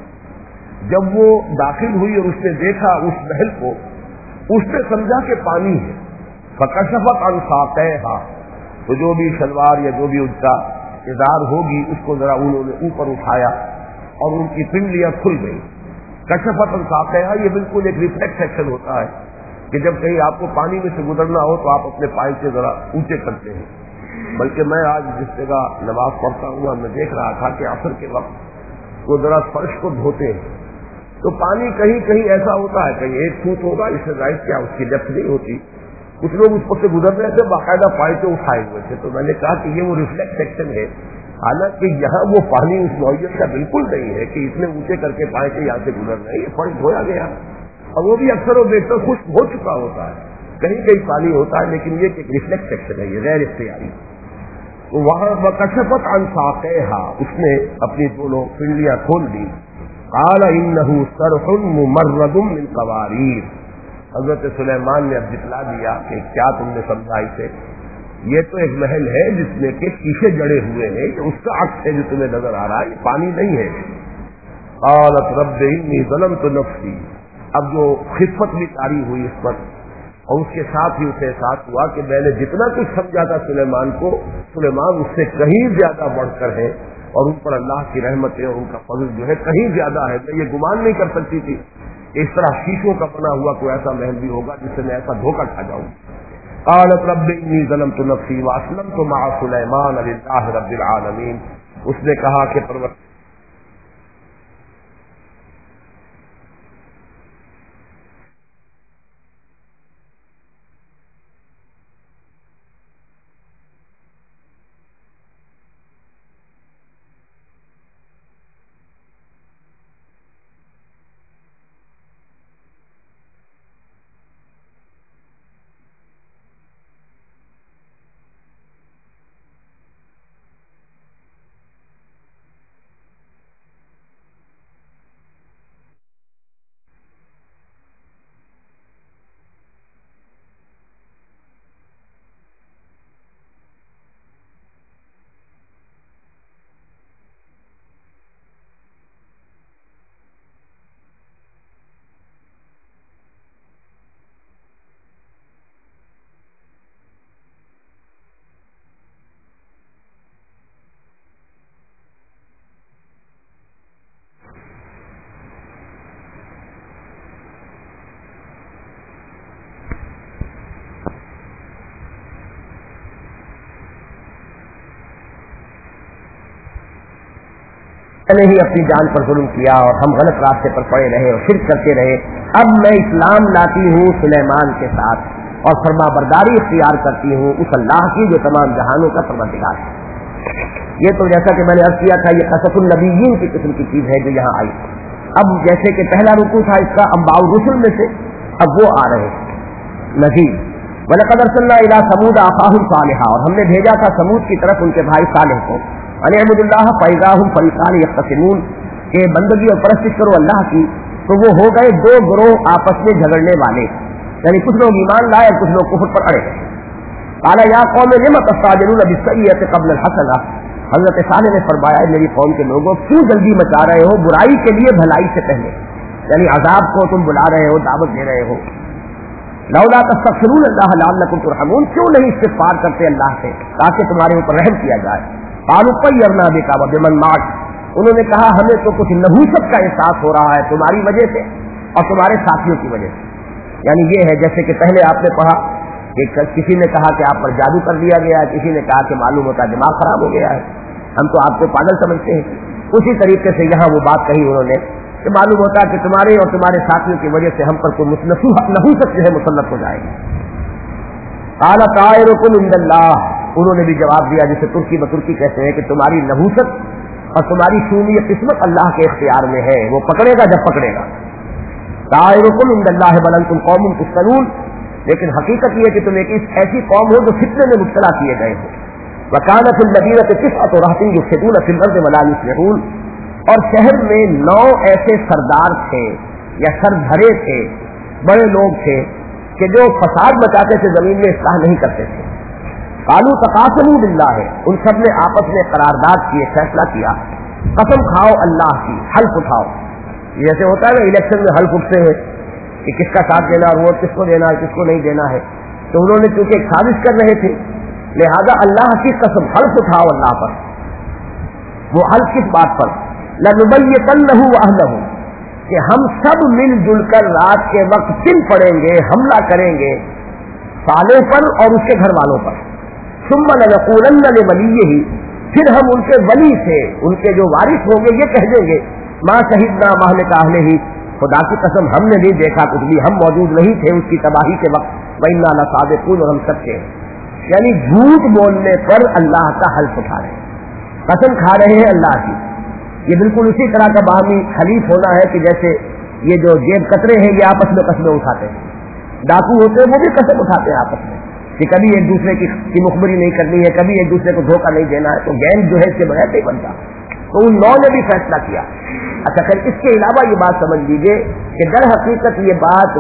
جب وہ داخل ہوئی اور اس نے دیکھا اس محل کو، اس نے سمجھا کہ پانی ہے۔ فکشفت عن ساقیها، تو جو بھی شلوار یا جو بھی ان کا ازار ہوگی اس کو ذرا انہوں نے اوپر اٹھایا اور ان کی پنڈلیاں کھل گئی۔ کشفت عن ساقیها، یہ بالکل ایک ریفلیکس ایکشن ہوتا ہے کہ جب کہیں آپ کو پانی میں سے گزرنا ہو تو آپ اپنے پائے سے ذرا اونچے کرتے ہیں۔ بلکہ میں آج جس جگہ نماز پڑھتا ہوں میں دیکھ رہا تھا کہ عصر کے وقت وہ ذرا فرش کو دھوتے ہیں تو پانی کہیں کہیں ایسا ہوتا ہے، کہیں ایک فوٹ ہوگا، اس سے زائد کیا اس کی ڈیپتھ نہیں ہوتی، کچھ لوگ اس پر سے گزر رہے تھے باقاعدہ پائے سے اٹھائے ہوئے تھے، تو میں نے کہا کہ یہ وہ ریفلیکس سیکشن ہے، حالانکہ یہاں وہ پانی اس نوعیت کا بالکل نہیں ہے کہ اتنے اونچے کر کے پائے سے یہاں سے گزر رہے ہیں، یہ فرش دھویا گیا اور وہ بھی اکثر و بیشتر خشک ہو چکا ہوتا ہے، کہیں کہیں پانی ہوتا ہے، لیکن یہ کہ ریفلیکس سیکشن ہے، یہ غیر اختیاری۔ تو وہاں وکشفت عن ساقیها، اس نے اپنی دونوں پنڈلیاں کھول دی۔ قال انه صرح ممرد من قواریر، حضرت سلیمان نے اب جتلا دیا کہ کیا تم نے سمجھا اسے، یہ تو ایک محل ہے جس میں کہ شیشے جڑے ہوئے ہیں، کہ اس کا عکس ہے جو تمہیں نظر آ رہا ہے، یہ پانی نہیں ہے۔ قالت رب انی ظلمت نفسی. اب جو خفت بھی طاری ہوئی اس پر، اور اس کے ساتھ ہی اسے احساس ہوا کہ میں نے جتنا کچھ سمجھا تھا سلیمان کو، سلیمان اس سے کہیں زیادہ بڑھ کر ہے، اور ان پر اللہ کی رحمتیں اور ان کا فضل جو ہے کہیں زیادہ ہے. میں یہ گمان نہیں کر سکتی تھی کہ اس طرح شیشوں کا بنا ہوا کوئی ایسا محل بھی ہوگا جس سے میں ایسا دھوکہ کھا جاؤں. قالت رب انی ظلمت نفسی واسلمت مع سلیمان للہ رب العالمین. اس نے کہا کہ نے ہی اپنی جان پر ظلم کیا اور ہم غلط راستے پر پڑے رہے اور شرک کرتے رہے. اب میں اسلام لاتی ہوں سلیمان کے ساتھ اور فرما برداری اختیار کرتی ہوں اس اللہ کی جو تمام جہانوں کا پروردگار ہے. یہ تو جیسا کہ میں نے عرض کیا تھا یہ قصص النبیین کی قسم کی چیز ہے جو یہاں آئی. اب جیسے کہ پہلا رکوع تھا اس کا انباء الرسل میں سے، اب وہ آ رہے ہیں نذیر. وَلَقَدْ أَرْسَلْنَا إِلَىٰ ثَمُودَ أَخَاهُمْ صَالِحًا، اور ہم نے بھیجا تھا سمود کی طرف ان کے بھائی صالح کو. ان اعبدوا اللہ فإذا هم فريقان يختصمون، کہ بندگی اور پرستش کرو اللہ کی، تو وہ ہو گئے دو گروہ آپس میں جھگڑنے والے، یعنی کچھ لوگ ایمان لائے اور کچھ لوگ کفر پر اڑے گئے. قال یا قوم لم تستعجلون بالسیئۃ قبل الحسنہ، حضرت صالح نے فرمایا میری قوم کے لوگوں کیوں جلدی مچا رہے ہو برائی کے لیے بھلائی سے پہلے، یعنی عذاب کو تم بلا رہے ہو، دعوت دے رہے ہو. لولا تستغفرون اللہ لعلکم ترحمون، کیوں نہیں استغفار کرتے اللہ سے تاکہ تمہارے اوپر رحم کیا جائے. قالوا طیرنا بک وبمن معک، انہوں نے کہا ہمیں تو کچھ نحوست کا احساس ہو رہا ہے تمہاری وجہ سے اور تمہارے ساتھیوں کی وجہ سے. یعنی یہ ہے جیسے کہ پہلے آپ نے پڑھا کہ کسی نے کہا کہ آپ پر جادو کر دیا گیا ہے، کسی نے کہا کہ معلوم ہوتا دماغ خراب ہو گیا ہے، ہم تو آپ کو پاگل سمجھتے ہیں. اسی طریقے سے یہاں وہ بات کہی انہوں نے کہ معلوم ہوتا کہ تمہارے اور تمہارے ساتھیوں کی وجہ سے ہم پر کوئی نحوست جو ہے مسلط ہو جائے گی. قال طائرکم عند اللہ، انہوں نے بھی جواب دیا جسے ترکی بترکی کہتے ہیں کہ تمہاری نحوست اور تمہاری شومی قسمت اللہ کے اختیار میں ہے، وہ پکڑے گا جب پکڑے گا. طائرکم عند اللہ بل انتم قوم تفتنون، لیکن حقیقت یہ ہے کہ تم ایک ایسی قوم ہو جو فتنے میں مبتلا کیے گئے ہو. وکانت المدینۃ تسعۃ رہط یفسدون فی الارض ولا یصلحون، اور شہر میں 9 ایسے سردار تھے یا سردھرے تھے، بڑے لوگ تھے کہ جو فساد مچاتے تھے، زمین میں اصلاح نہیں کرتے تھے. قالوا تقاسموا باللہ، ان سب نے آپس میں قرارداد کیے، فیصلہ کیا قسم کھاؤ اللہ کی، حلف اٹھاؤ. جیسے ہوتا ہے نا الیکشن میں حلف اٹھتے ہیں کہ کس کا ساتھ دینا، ووٹ کس کو دینا ہے کس کو نہیں دینا ہے. تو انہوں نے چونکہ ایک سازش کر رہے تھے لہذا اللہ کی قسم حلف اٹھاؤ اللہ پر. وہ حلف کس بات پر؟ لنبیتنہ واہلہ، کہ ہم سب مل جل کر رات کے وقت چل پڑیں گے، حملہ کریں گے صالح پر اور اس کے گھر والوں پر. ثم لنقولن لولیہ، پھر ہم ان کے ولی سے، ان کے جو وارث ہوں گے، یہ کہہ دیں گے ما شہدنا مہلک اہلہ، خدا کی قسم ہم نے نہیں دیکھا کچھ بھی، ہم موجود نہیں تھے اس کی تباہی کے وقت. وَإِنَّا لَصَادِقُونَ، اور ہم سچے ہیں. یعنی جھوٹ بولنے پر اللہ کا حلف اٹھا رہے ہیں، قسم کھا رہے ہیں اللہ کی. یہ بالکل اسی طرح کا باہمی حلیف ہونا ہے کہ جیسے یہ جو جیب کترے ہیں یہ آپس میں قسمیں اٹھاتے ہیں، ڈاکو ہوتے ہیں وہ بھی قسم اٹھاتے ہیں آپس میں کہ کبھی ایک دوسرے کی مخبری نہیں کرنی ہے، کبھی ایک دوسرے کو دھوکہ نہیں دینا ہے. تو گینگ جو ہے اس کے بغیر نہیں بنتا. تو ان 9 نے بھی فیصلہ کیا. اچھا پھر اس کے علاوہ یہ بات سمجھ لیجیے کہ در حقیقت یہ بات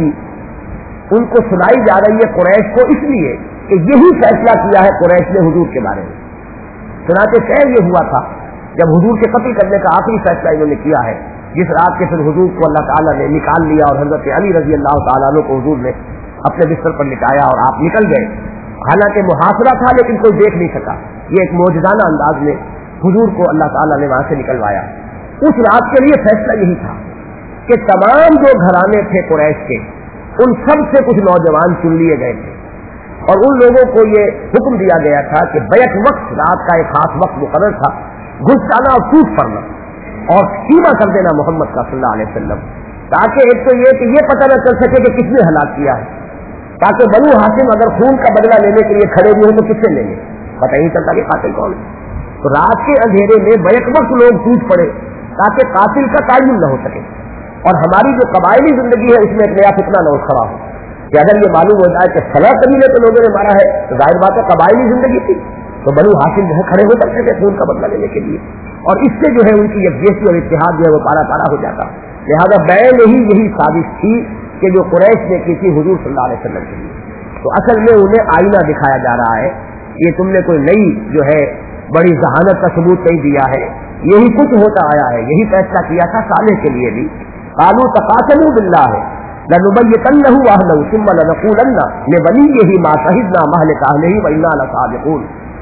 ان کو سنائی جا رہی ہے قریش کو، اس لیے کہ یہی فیصلہ کیا ہے قریش نے حضور کے بارے میں. چنانچہ شہر یہ ہوا تھا جب حضور کے قتل کرنے کا آخری فیصلہ انہوں نے کیا ہے جس رات کے پھر حضور کو اللہ تعالیٰ نے نکال لیا اور حضرت علی رضی اللہ تعالیٰ عنہ کو حضور نے اپنے بستر پر لٹایا اور آپ نکل گئے. حالانکہ محاصرہ تھا لیکن کوئی دیکھ نہیں سکا. یہ ایک معجزانہ انداز میں حضور کو اللہ تعالیٰ نے وہاں سے نکلوایا. اس رات کے لیے فیصلہ یہی تھا کہ تمام جو گھرانے تھے قریش کے ان سب سے کچھ نوجوان چن لیے گئے تھے اور ان لوگوں کو یہ حکم دیا گیا تھا کہ بیک وقت رات کا ایک خاص وقت مقرر تھا گھس جانا اور ٹوٹ پڑنا اور سیما کر دینا محمد کا صلی اللہ علیہ وسلم, تاکہ ایک تو یہ کہ یہ پتہ نہ چل سکے کہ کس نے ہلاک کیا ہے, تاکہ بنو ہاشم اگر خون کا بدلہ لینے کے لیے کھڑے بھی ہوں تو کس سے لیں گے, پتہ ہی چلتا کہ قاتل کون ہے. تو رات کے اندھیرے میں بیک وقت لوگ ٹوٹ پڑے تاکہ قاتل کا تعین نہ ہو سکے. اور ہماری جو قبائلی زندگی ہے اس میں ایک نیا فتنہ نہ کھڑا ہو کہ اگر یہ معلوم ہو جائے کہ فلاں قبیلے کے لوگوں نے مارا ہے تو ظاہر بات ہے قبائلی زندگی تھی تو بنو ہاشم جو ہے کھڑے ہو سکتے تھے خون کا بدلہ لینے کے لیے, اور اس سے جو ہے ان کی یکجہتی اور اتحاد جو ہے وہ پارا پارا ہو جاتا. لہٰذا بین ہی یہی سازش تھی کہ جو قریش نے کی تھی حضور صلی اللہ علیہ وسلم کے لیے. تو اصل میں انہیں آئینہ دکھایا جا رہا ہے, یہ تم نے کوئی نئی جو ہے بڑی ذہانت کا ثبوت نہیں دیا ہے, یہی کچھ ہوتا آیا ہے. یہی فیصلہ کیا تھا صالح کے لیے بھی. قالوا تقاسموا بالله لنبيتنه واهله ثم لنقولن لوليه ما شهدنا مهلك اهله وانا لصادقون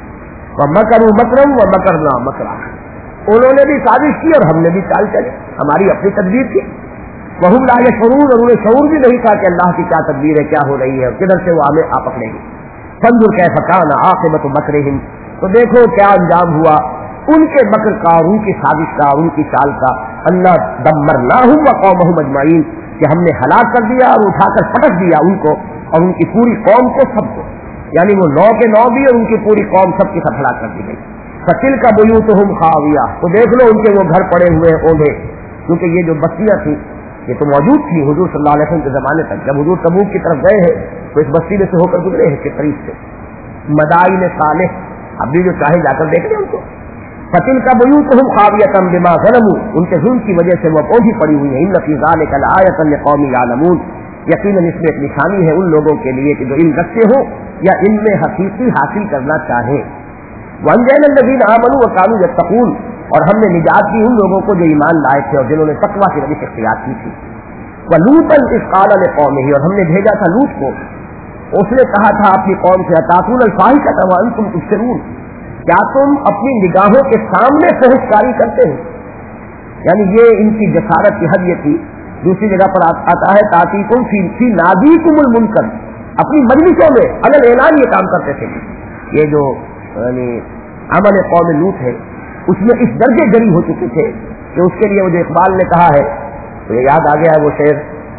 ومكروا مكرا ومكرنا مكرا. انہوں نے بھی سازش کی اور ہم نے بھی چال چلے, ہماری اپنی تدبیر تھی. وهم لا يشعرون, اور انہیں شعور بھی نہیں تھا کہ اللہ کی کیا تدبیر ہے, کیا ہو رہی ہے, کدھر سے وہ ہمیں آ پکڑے گی. فانظر كيف كان عاقبة مكرهم, تو دیکھو کیا انجام ہوا ان کے مکر کا اور ان کی سازش کا اور ان کی چال کا. اللہ دمرناہم وقومہم اجمعین, کہ ہم نے ہلاک کر دیا اور اٹھا کر پٹک دیا ان کو اور ان کی پوری قوم کو, سب کو, یعنی وہ 9 کے 9 بھی اور ان کی پوری قوم سب کی سب ہلاک کر دی گئی. فتلک بیوتہم خاویہ, تو دیکھ لو ان کے وہ گھر پڑے ہوئے اوندھے, کیونکہ یہ جو بستیاں تھیں یہ تو موجود تھی حضور صلی اللہ علیہ وسلم کے زمانے تک. جب حضور تبوک کی طرف گئے ہیں تو اس بستی میں سے ہو کر گزرے ہیں کے قریب سے مدائن صالح, اب بھی جو چاہے جا کر دیکھ لیں ان کو. فتلک بیوتہم خاویۃ بما ظلموا, ان کے ظلم کی وجہ سے وہ پوجی پڑی ہوئی ہیں. ان فی ذلک لآیۃ لقوم یعلمون, یقیناً اس میں ایک نشانی ہے ان لوگوں کے لیے کہ جو علم رکھتے ہو یا علم میں حقیقی حاصل کرنا چاہیں. وانجینا الذین آمنوا وکانوا یتقون, اور ہم نے نجات دی ان لوگوں کو جو ایمان لائے تھے اور جنہوں نے تقویٰ کی روش اختیار کی تھی. ولوطا اذ قال لقومہ, اور ہم نے بھیجا تھا لوط کو, اس نے کہا تھا اپنی قوم سے اتاتون الفاحشۃ وانتم تبصرون, کیا تم اپنی نگاہوں کے سامنے فحشکاری کرتے ہیں. یعنی یہ ان کی جسارت کی حد یہ تھی. دوسری جگہ پر آتا ہے تاتیکم فی نادیکم المنکر, اپنی مجلسوں میں علل اعلان یہ کام کرتے تھے. یہ جو یعنی عمل قوم لوط ہے اس میں اس درجے جری ہو چکے تھے کہ اس کے لیے وہ جو اقبال نے کہا ہے تو یہ یاد آ گیا ہے وہ شعر,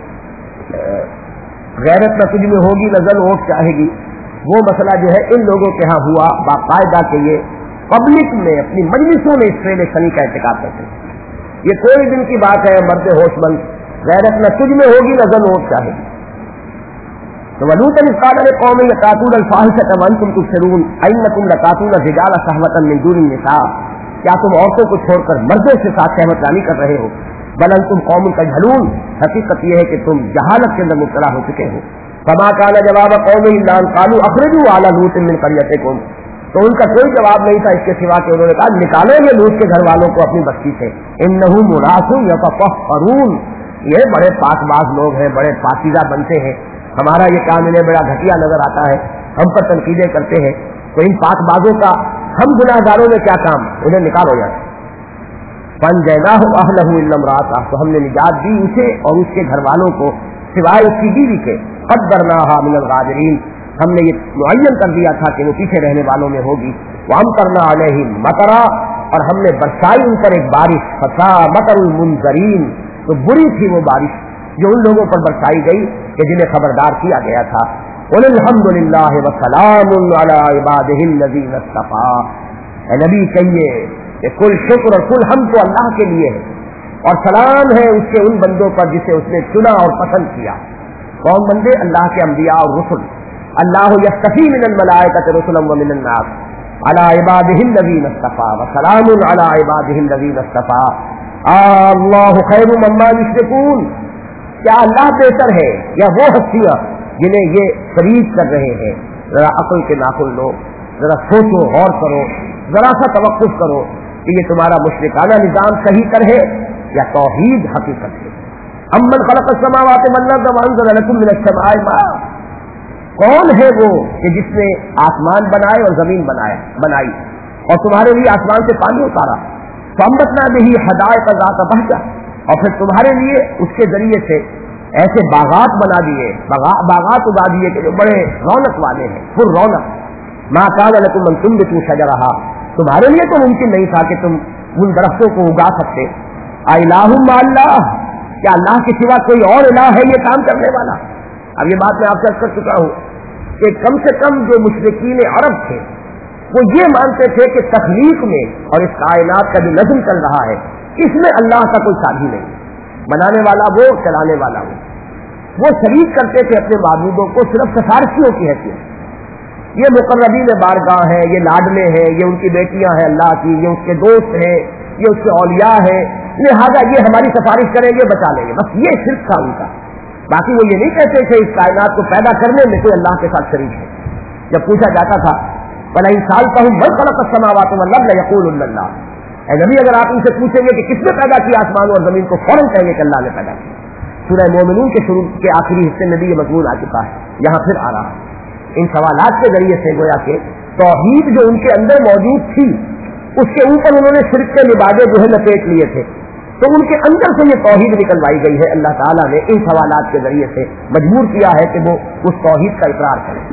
غیرت نہ تجھ میں ہوگی نہ ظل اوٹ چاہے گی. وہ مسئلہ جو ہے ان لوگوں کے ہاں ہوا باقاعدہ کہ یہ پبلک میں اپنی مجلسوں میں اس فعل شنی کا ارتکاب کرتے ہیں. یہ کوئی دن کی بات ہے, مرد ہوش مند, غیرت نہ تجھ میں ہوگی نہ ظل اوٹ چاہے گی. تو ولوطا اذ قال لقومہ یاتون الفاحشۃ وانتم تبصرون انکم لتاتون الرجال شہوۃ من دون النساء, کیا تم عورتوں کو چھوڑ کر مردوں کے ساتھ شہوت رانی کر رہے ہو. بل انتم قوم تجہلون, حقیقت یہ ہے کہ تم جہالت کے اندر مبتلا ہو چکے ہو. فما كان جواب قومه الا ان قالوا اخرجوا على لوط من قريتكم, تو ان کا کوئی جواب نہیں تھا اس کے سوا کہ انہوں نے کہا نکالو یہ لوط کے گھر والوں کو اپنی بستی سے. انه مناس يتطهرون, یہ بڑے پاک باز لوگ ہیں, بڑے پاکیزہ بنتے ہیں, ہمارا یہ کام انہیں بڑا گھٹیا نظر آتا ہے, ہم پر تنقیدیں کرتے ہیں, تو ان پاک بازوں کا ہم گناہگاروں میں کیا کام, انہیں نکالو یہاں. فانجیناہ اہلہ الا امرأتہ, تو ہم نے نجات دی اسے اور اس کے گھر والوں کو سوائے اس کی بیوی کے. قدرناہا من الغابرین, ہم نے یہ معین کر دیا تھا کہ وہ پیچھے رہنے والوں میں ہوگی. وامطرنا علیہم مطرا, اور ہم نے برسائی ان پر ایک بارش. فساء مطر المنذرین, تو بری تھی وہ بارش جو ان لوگوں پر برسائی گئی کہ جنہیں خبردار کیا گیا تھا. قل الحمد للہ وسلام علی عبادہ الذین اصطفیٰ, اے نبی کہیے کہ کل شکر اور کل حمد تو اللہ کے لیے ہے اور سلام ہے اس کے ان بندوں پر جسے اس نے چنا اور پسند کیا. کون بندے؟ اللہ کے انبیاء اور رسل. اللہ یصطفی من الملائکۃ رسلا ومن الناس علی عبادہ الذین اصطفیٰ وسلام علی عبادہ الذین اصطفیٰ. اللہ خیر مما یشرکون, کیا اللہ بہتر ہے یا وہ ہستیاں جنہیں یہ فریض کر رہے ہیں. ذرا عقل کے ناخن لو, ذرا سوچو, غور کرو, ذرا سا توقف کرو کہ یہ تمہارا مشرکانہ نظام صحیح کر ہے یا توحید حقیقت ہے. امن خلق السماوات والارض وانزل لکم من السماء ماء، کون ہے وہ کہ جس نے آسمان بنائے اور زمین بنائی اور تمہارے لیے آسمان سے پانی اتارا. فانبتنا به حدائق ذات بہجہ، اور پھر تمہارے لیے اس کے ذریعے سے ایسے باغات بنا دیے، باغات اگا دیے کہ جو بڑے رونق والے ہیں، پر رونق. ما کان لکم ان تنبتوا شجرہا، تمہارے لیے تو ممکن نہیں تھا کہ تم ان درختوں کو اگا سکتے. الہ مع اللہ، کیا اللہ کے سوا کوئی اور الہ ہے یہ کام کرنے والا؟ اب یہ بات میں آپ سے عرض کر چکا ہوں کہ کم سے کم جو مشرکین عرب تھے وہ یہ مانتے تھے کہ تخلیق میں اور اس کائنات کا جو نظم چل رہا ہے اس میں اللہ کا کوئی ساتھی نہیں، بنانے والا وہ، چلانے والا وہ. وہ شریک کرتے تھے اپنے معبودوں کو صرف سفارشیوں کی حیثیت. یہ مقربین بارگاہ ہیں، یہ لاڈلے ہیں، یہ ان کی بیٹیاں ہیں اللہ کی، یہ اس کے دوست ہیں، یہ اس کے اولیاء ہیں، لہٰذا یہ ہماری سفارش کریں گے، بچا لیں گے. بس یہ شرک تھا ان کا. باقی وہ یہ نہیں کہتے کہ اس کائنات کو پیدا کرنے میں کوئی اللہ کے ساتھ شریک ہے. جب پوچھا جاتا تھا بھلا ان سال کا ہوں بل خلق السماوات والارض یقولون اللہ، اے نبی اگر آپ ان سے پوچھیں گے کہ کس نے پیدا کیا آسمان اور زمین کو، فوراً کہیں گے کہ اللہ نے پیدا کیا. سورہ مومنون کے شروع کے آخری حصے میں بھی یہ مضمون آ چکا ہے، یہاں پھر آ رہا ہے. ان سوالات کے ذریعے سے گویا کہ توحید جو ان کے اندر موجود تھی اس کے اوپر انہوں نے شرک کے لبادے جو ہے لپیٹ لیے تھے، تو ان کے اندر سے یہ توحید نکلوائی گئی ہے. اللہ تعالیٰ نے ان سوالات کے ذریعے سے مجبور کیا ہے کہ وہ اس توحید کا اقرار کریں.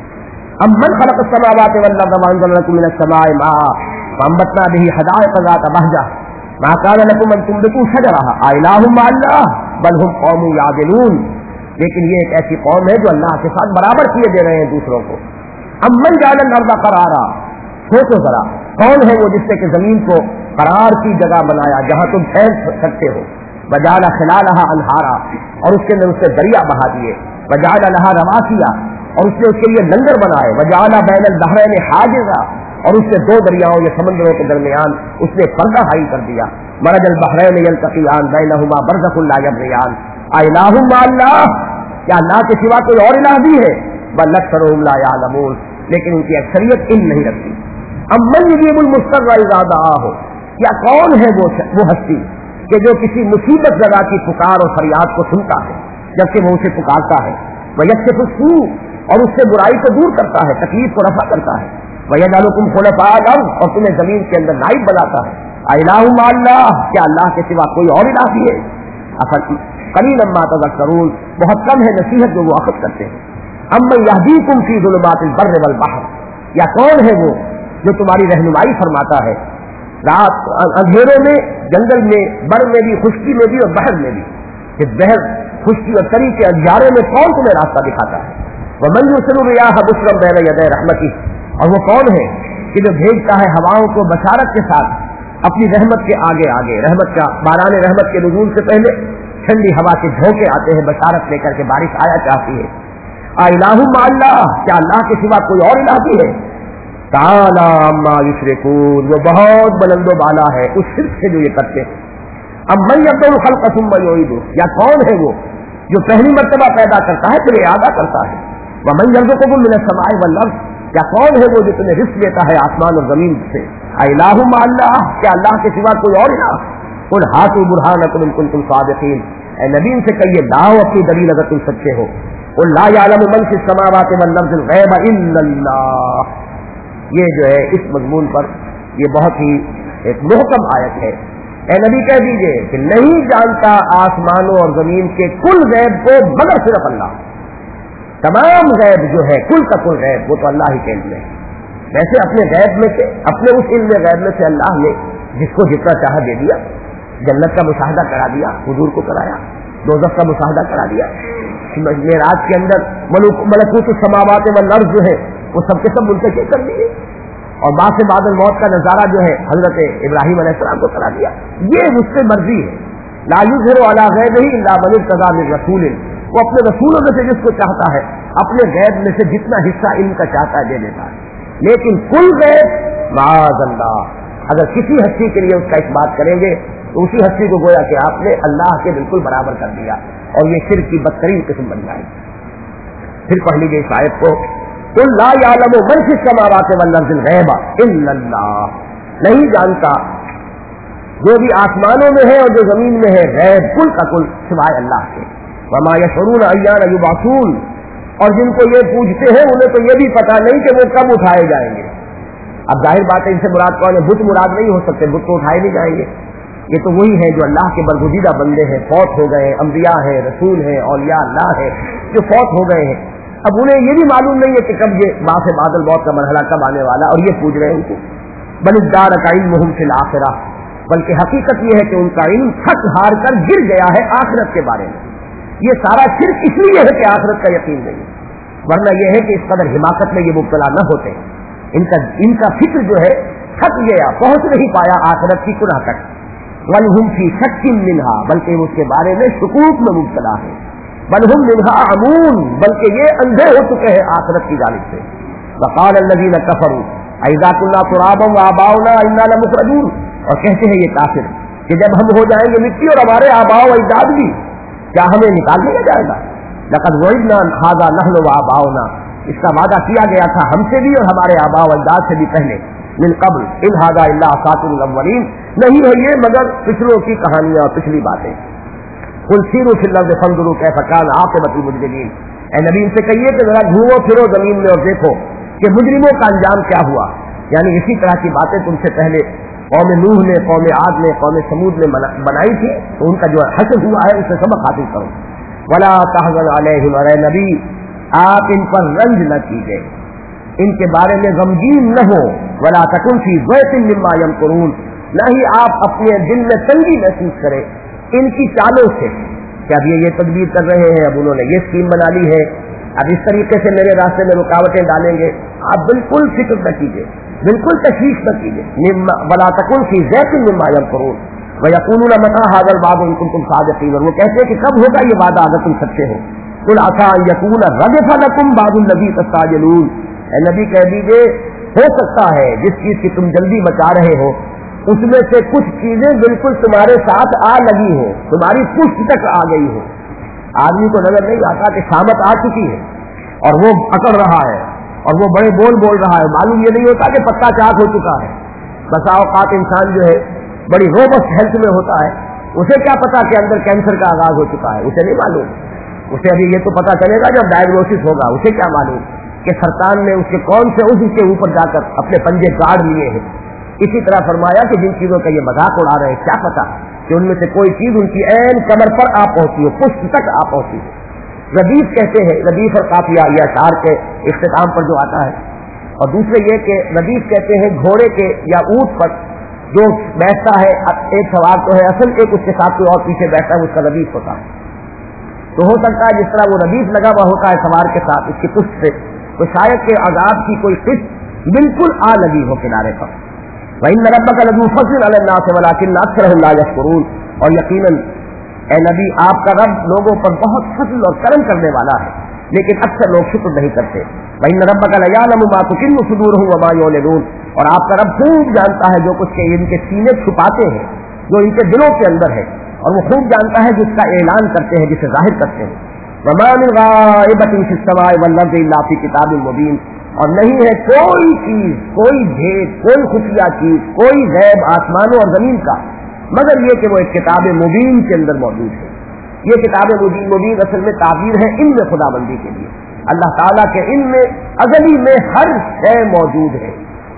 امن خلق السماوات والارض وانزل لکم من السماء ماء فانبتنا به حدائق ذات بہجہ ما كان لكم ان تنبتوا شجرها الہ مع اللہ بل هم قوم یعدلون. لیکن یہ ایک ایسی قوم ہے جو اللہ کے ساتھ برابر کیے دے رہے ہیں دوسروں کو. امن جعل الارض قرارا، سوچو ذرا کون ہے وہ جس نے کہ زمین کو قرار کی جگہ بنایا جہاں تم ٹھہر سکتے ہو. وجعل خلالها انہارا، اور اس کے اندر اس سے دریا بہا دیے. وجعل لها رواسیا، اور اس نے اس کے لیے لنگر بنائے. وجعل بین البحرین حاجزا، اور اس نے دو دریاؤں یا سمندروں کے درمیان اس نے پردہ حائل کر دیا. مرج البحرین یلتقیان بینہما برزخ لا یبغیان الہ مع اللہ، کیا اللہ کے سوا کوئی اور الہ بھی ہے؟ بل اکثرهم لا یعلمون، لیکن ان کی اکثریت علم نہیں رکھتی. امن یجیب المضطر اذا دعاہ، کیا کون ہے وہ ہستی کہ جو کسی مصیبت زدہ کی پکار اور فریاد کو سنتا ہے جبکہ وہ اسے پکارتا ہے. ویکشف السوء، اور اس سے برائی کو دور کرتا ہے، تکلیف کو رفع کرتا ہے. وَيَجْعَلُكُمْ خُلَفَاءَ الْأَرْضِ، اور تمہیں زمین کے اندر نائب بناتا ہے. الہ مع اللہ، کیا اللہ کے سوا کوئی اور الہ بھی ہے؟ قلیلا ما تذکرون، بہت کم ہے نصیحت جو وہ اخذ کرتے ہیں. امن یہدیکم فی ظلمات البر والبحر، یا کون ہے وہ جو تمہاری رہنمائی فرماتا ہے رات اندھیروں میں، جنگل میں، بر میں بھی، خشکی میں بھی اور بحر میں بھی. کہ بحر، خشکی اور تری کے اندھیاروں میں کون تمہیں راستہ دکھاتا ہے؟ ومن یرسل الرياح بشرا بین یدی رحمتہ، اور وہ کون ہے کہ جو بھیجتا ہے ہواؤں کو بشارت کے ساتھ اپنی رحمت کے آگے آگے. رحمت کا باران رحمت کے نزول سے پہلے ٹھنڈی ہوا کے جھونکے آتے ہیں بشارت لے کر کے بارش آیا چاہتی ہے. الہ مع اللہ، کیا اللہ کے سوا کوئی اور الہ بھی ہے؟ تعالی عما یشرکون، وہ بہت بلند و بالا ہے اس شرک سے جو یہ کرتے ہیں. امن یبدأ الخلق ثم یعیدہ، یا کون ہے وہ جو پہلی مرتبہ پیدا کرتا ہے پھر اعادہ کرتا ہے. ومن یرزقکم من السماء والارض، کیا کون ہے وہ جو تمہیں رزق دیتا ہے آسمان اور زمین سے. الہ مع اللہ، کیا اللہ کے سوا کوئی اور الہ؟ قل ہاتوا برہانکم ان کنتم صادقین، اے نبی ان سے کہیے لاؤ اپنی دلیل اگر تم سچے ہو. قل لا یعلم من فی السماوات والارض الغیب الا اللہ. یہ جو ہے اس مضمون پر یہ بہت ہی ایک محکم آیت ہے. اے نبی کہہ دیجئے کہ نہیں جانتا آسمانوں اور زمین کے کل غیب کو مگر صرف اللہ. تمام غیب جو ہے کل کا کل غیب وہ تو اللہ ہی کے علم ہے. ویسے اپنے غیب میں سے، اپنے اس علم غیب میں سے اللہ نے جس کو جتنا چاہا دے دیا. جنت کا مشاہدہ کرا دیا، حضور کو کرایا. دوزخ کا مشاہدہ کرا دیا. معراج کے اندر ملکوت السماوات والارض جو ہے وہ سب کے سب منتقل کر دیے. اور بعد سے بعد الموت کا نظارہ جو ہے حضرت ابراہیم علیہ السلام کو کرا دیا. یہ مجھ سے مرضی ہے. لا یظہر علی غیبہ الا من ارتضی من رسول، وہ اپنے رسولوں میں سے جس کو چاہتا ہے اپنے غیب میں سے جتنا حصہ علم کا چاہتا ہے دے دیتا ہے. لیکن کل غیب معاذ اللہ، اگر کسی ہستی کے لیے اس کا اس بات کریں گے تو اسی ہستی کو گویا کہ آپ نے اللہ کے بالکل برابر کر دیا اور یہ شرک کی بدترین قسم بن جائے. پھر پڑھ لیجیے اس آیت کو. قل لا یعلم من فی السماوات والارض الغیب الا اللہ، نہیں جانتا جو بھی آسمانوں میں ہے اور جو زمین میں ہے غیب کل کا کل سوائے اللہ کے. وما یشعرون ایان یبعثون، اور جن کو یہ پوچھتے ہیں انہیں تو یہ بھی پتا نہیں کہ وہ کب اٹھائے جائیں گے. اب ظاہر بات ہے ان سے مراد کون ہے؟ بت مراد نہیں ہو سکتے، بت تو اٹھائے نہیں جائیں گے. یہ تو وہی ہے جو اللہ کے برگزیدہ بندے ہیں، فوت ہو گئے، انبیاء ہیں، رسول ہیں، اولیاء اللہ ہے جو فوت ہو گئے ہیں. اب انہیں یہ بھی معلوم نہیں ہے کہ کب یہ باس بادل موت کا مرحلہ کب آنے والا، اور یہ پوچھ رہے ہیں ان کو. بل ادارک علمہم فی الآخرہ، بلکہ حقیقت یہ ہے کہ ان کا علم تھک ہار کر گر گیا ہے آخرت کے بارے میں. یہ سارا صرف اس لیے ہے کہ آخرت کا یقین نہیں، ورنہ یہ ہے کہ اس قدر حماقت میں یہ مبتلا نہ ہوتے. ان کا فکر جو ہے تھک گیا، پہنچ نہیں پایا آخرت کی کنہ تک. وَلْهُمْ فِي شَكٍّ مِّنْهَا، بلکہ اس کے بارے میں شکوک میں مبتلا ہے. بَلْهُمْ مِنْهَا عَمُونَ، بلکہ یہ اندھے ہو چکے ہیں آخرت کی جانب سے. وَقَالَ الَّذِينَ كَفَرُوا أَإِذَا كُنَّا تُرَابًا وَآبَاؤُنَا إِنَّا لَمُخْرَجُونَ، اور کہتے ہیں یہ کافر کہ جب ہم ہو جائیں گے مٹی اور ہمارے آباء و اجداد بھی، کیا ہمیں نکال دیا جائے گا؟ لَقَدْ وَعِدْنَا هَٰذَا نَحْنُ وَآبَاؤُنَا، اس کا وعدہ کیا گیا تھا ہم سے بھی اور ہمارے آباء و اجداد سے بھی پہلے. من قبل ان هذا الا اساطير الاولين، نہیں ہے یہ مگر پچھلوں کی کہانیاں اور پچھلی باتیں. قل سیروا فی الارض فانظروا کیف کان عاقبۃ المجرمین، اے نبی ان سے کہیے کہ ذرا گھومو پھرو زمین میں اور دیکھو کہ مجرموں کا انجام کیا ہوا. یعنی اسی طرح کی باتیں تم سے پہلے قوم نوح نے، قوم عاد نے، قوم سمود نے بنائی تھی، تو ان کا جو حشر ہوا ہے اسے سبق حاصل کرو. ولا تحزن علیہم، اے نبی آپ ان پر رنج نہ کیجیے، ان کے بارے میں غمگین نہ ہو. ولا تکن فی ضیق مما یمکرون، نہ ہی آپ اپنے دل میں تنگی محسوس کریں ان کی چالوں سے کہ اب یہ تدبیر کر رہے ہیں، اب انہوں نے یہ اسکیم بنا لی ہے، اب اس طریقے سے میرے راستے میں رکاوٹیں ڈالیں گے. آپ بالکل فکر نہ کیجیے، بالکل تشویش نہ کیجیے. ولا تکن فی ضیق مما یمکرون ویقولون متى هذا الوعد ان کنتم صادقین، اور وہ کہتے ہیں کہ کب ہوگا یہ وعدہ اگر تم سچے ہو. قل عسى ان يكون ردف لكم بعض الذي تستعجلون، اے نبی کہہ دیجیے ہو سکتا ہے جس چیز کی تم جلدی مچا رہے ہو اس میں سے کچھ چیزیں بالکل تمہارے ساتھ آ لگی ہو، تمہاری پشت تک آ گئی ہو. آدمی کو نظر نہیں آتا کہ شامت آ چکی ہے اور وہ اکڑ رہا ہے اور وہ بڑے بول رہا ہے، معلوم یہ نہیں ہوتا کہ پتا چاک ہو چکا ہے. بسا اوقات انسان جو ہے بڑی روبسٹ ہیلتھ میں ہوتا ہے، اسے کیا پتا کہ اندر کینسر کا آغاز ہو چکا ہے، اسے نہیں معلوم. اسے ابھی یہ تو پتا چلے گا جب ڈائگنوسس ہوگا. اسے کیا معلوم کہ سرطان نے اس کے کون سے عضو کے اوپر جا کر اپنے پنجے کاڑ لیے ہیں. اسی طرح فرمایا کہ جن چیزوں کا یہ مذاق اڑا رہے ہیں کیا پتا کہ ان میں سے کوئی چیز ان کی عین کمر پر آ پہنچی ہو، پشت تک آ پہنچی ہو. ردیف کہتے ہیں، ردیف اور قافیہ یا اشعار کے اختتام پر جو آتا ہے. اور دوسرے یہ کہ ردیف کہتے ہیں گھوڑے کے یا اونٹ پر جو بیٹھتا ہے، ایک سوار تو ہے اصل، ایک اس کے ساتھ کوئی اور پیچھے بیٹھتا ہے، اس کا ردیف ہوتا ہے. تو ہو سکتا ہے جس طرح وہ ردیف لگا ہوا ہوتا ہے سوار کے ساتھ اس کی پشت سے، تو شاید کہ عذاب کی کوئی قسط بالکل آ لگی ہو کنارے پر. وَإِنَّ رَبَّكَ لَذُو فَضْلٍ عَلَى النَّاسِ وَلَٰكِنَّ أَكْثَرَهُمْ لَا يَشْكُرُونَ، اور یقیناً اے نبی آپ کا رب لوگوں پر بہت فضل اور کرم کرنے والا ہے لیکن اکثر لوگ شکر نہیں کرتے. وَإِنَّ رَبَّكَ لَيَعْلَمُ مَا تُكِنُّ صُدُورُهُمْ وَمَا يُعْلِنُونَ، اور آپ کا رب خوب جانتا ہے جو کچھ کہ ان کے سینے چھپاتے ہیں، جو ان کے دلوں کے اندر ہے، اور وہ خوب جانتا ہے جس کا اعلان کرتے ہیں، جسے ظاہر کرتے ہیں. وَمَا مِنْ غَائِبَةٍ فِي السَّمَاءِ وَالْأَرْضِ إِلَّا فِي كِتَابٍ مُبِينٍ، اور نہیں ہے کوئی چیز، کوئی بھید، کوئی خفیہ چیز، کوئی غیب آسمانوں اور زمین کا مگر یہ کہ وہ ایک کتاب مبین کے اندر موجود ہے. یہ کتاب مبین اصل میں تعبیر ہے علم خدا بندی کے لیے. اللہ تعالیٰ کے علم میں ازلی میں ہر شے موجود ہے.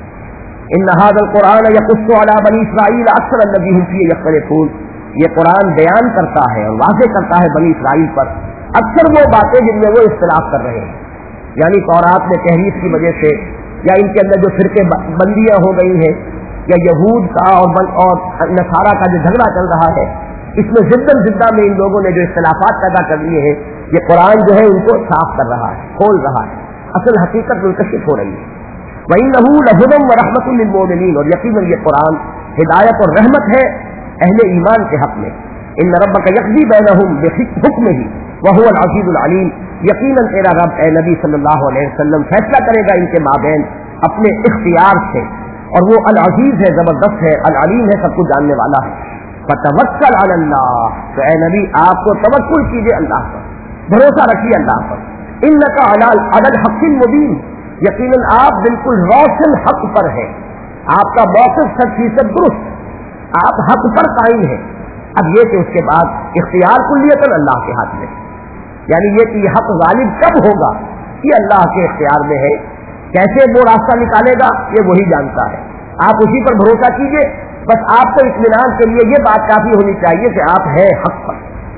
ان هذا القرآن يقص على بني اسرائيل اكثر الذي هم فيه يختلفون، یہ قرآن بیان کرتا ہے اور واضح کرتا ہے بنی اسرائیل پر اکثر وہ باتیں جن میں وہ اختلاف کر رہے ہیں. یعنی تورات میں تحریف کی وجہ سے یا ان کے اندر جو فرقے بندیاں ہو گئی ہیں یا یہود کا اور نصارہ کا جو جھگڑا چل رہا ہے، اس میں زدہ میں ان لوگوں نے جو اختلافات پیدا کر لیے ہیں، یہ قرآن جو ہے ان کو صاف کر رہا ہے، کھول رہا ہے، اصل حقیقت منکشف ہو رہی ہے. وَإِنَّهُ لَهُدًى وَرَحْمَةٌ لِّلْمُؤْمِنِينَ، اور یقیناً یہ قرآن ہدایت اور رحمت ہے اہل ایمان کے حق میں. ان ربک یقضی بینہم بحکمہ وہو العزیز العلیم، یقیناً تیرا رب اے نبی صلی اللہ علیہ وسلم فیصلہ کرے گا ان کے مابین اپنے اختیار سے، اور وہ العزیز ہے، زبردست ہے، العلیم ہے، سب کچھ جاننے والا ہے. فتوکل علی اللہ، تو اے نبی آپ کو توکل کیجیے اللہ پر، بھروسہ رکھیے اللہ پر. انک علی الحق المبین، یقیناً آپ بالکل روشن حق پر ہیں، آپ کا موقف 100% درست. آپ حق پر قائم ہیں. اب یہ کہ اس کے بعد اختیار کلیتاً اللہ کے ہاتھ میں، یعنی یہ کہ یہ حق غالب کب ہوگا یہ اللہ کے اختیار میں ہے. کیسے وہ راستہ نکالے گا یہ وہی جانتا ہے. آپ اسی پر بھروسہ کیجئے. بس آپ کو اطمینان کے لیے یہ بات کافی ہونی چاہیے کہ آپ ہیں حق پر.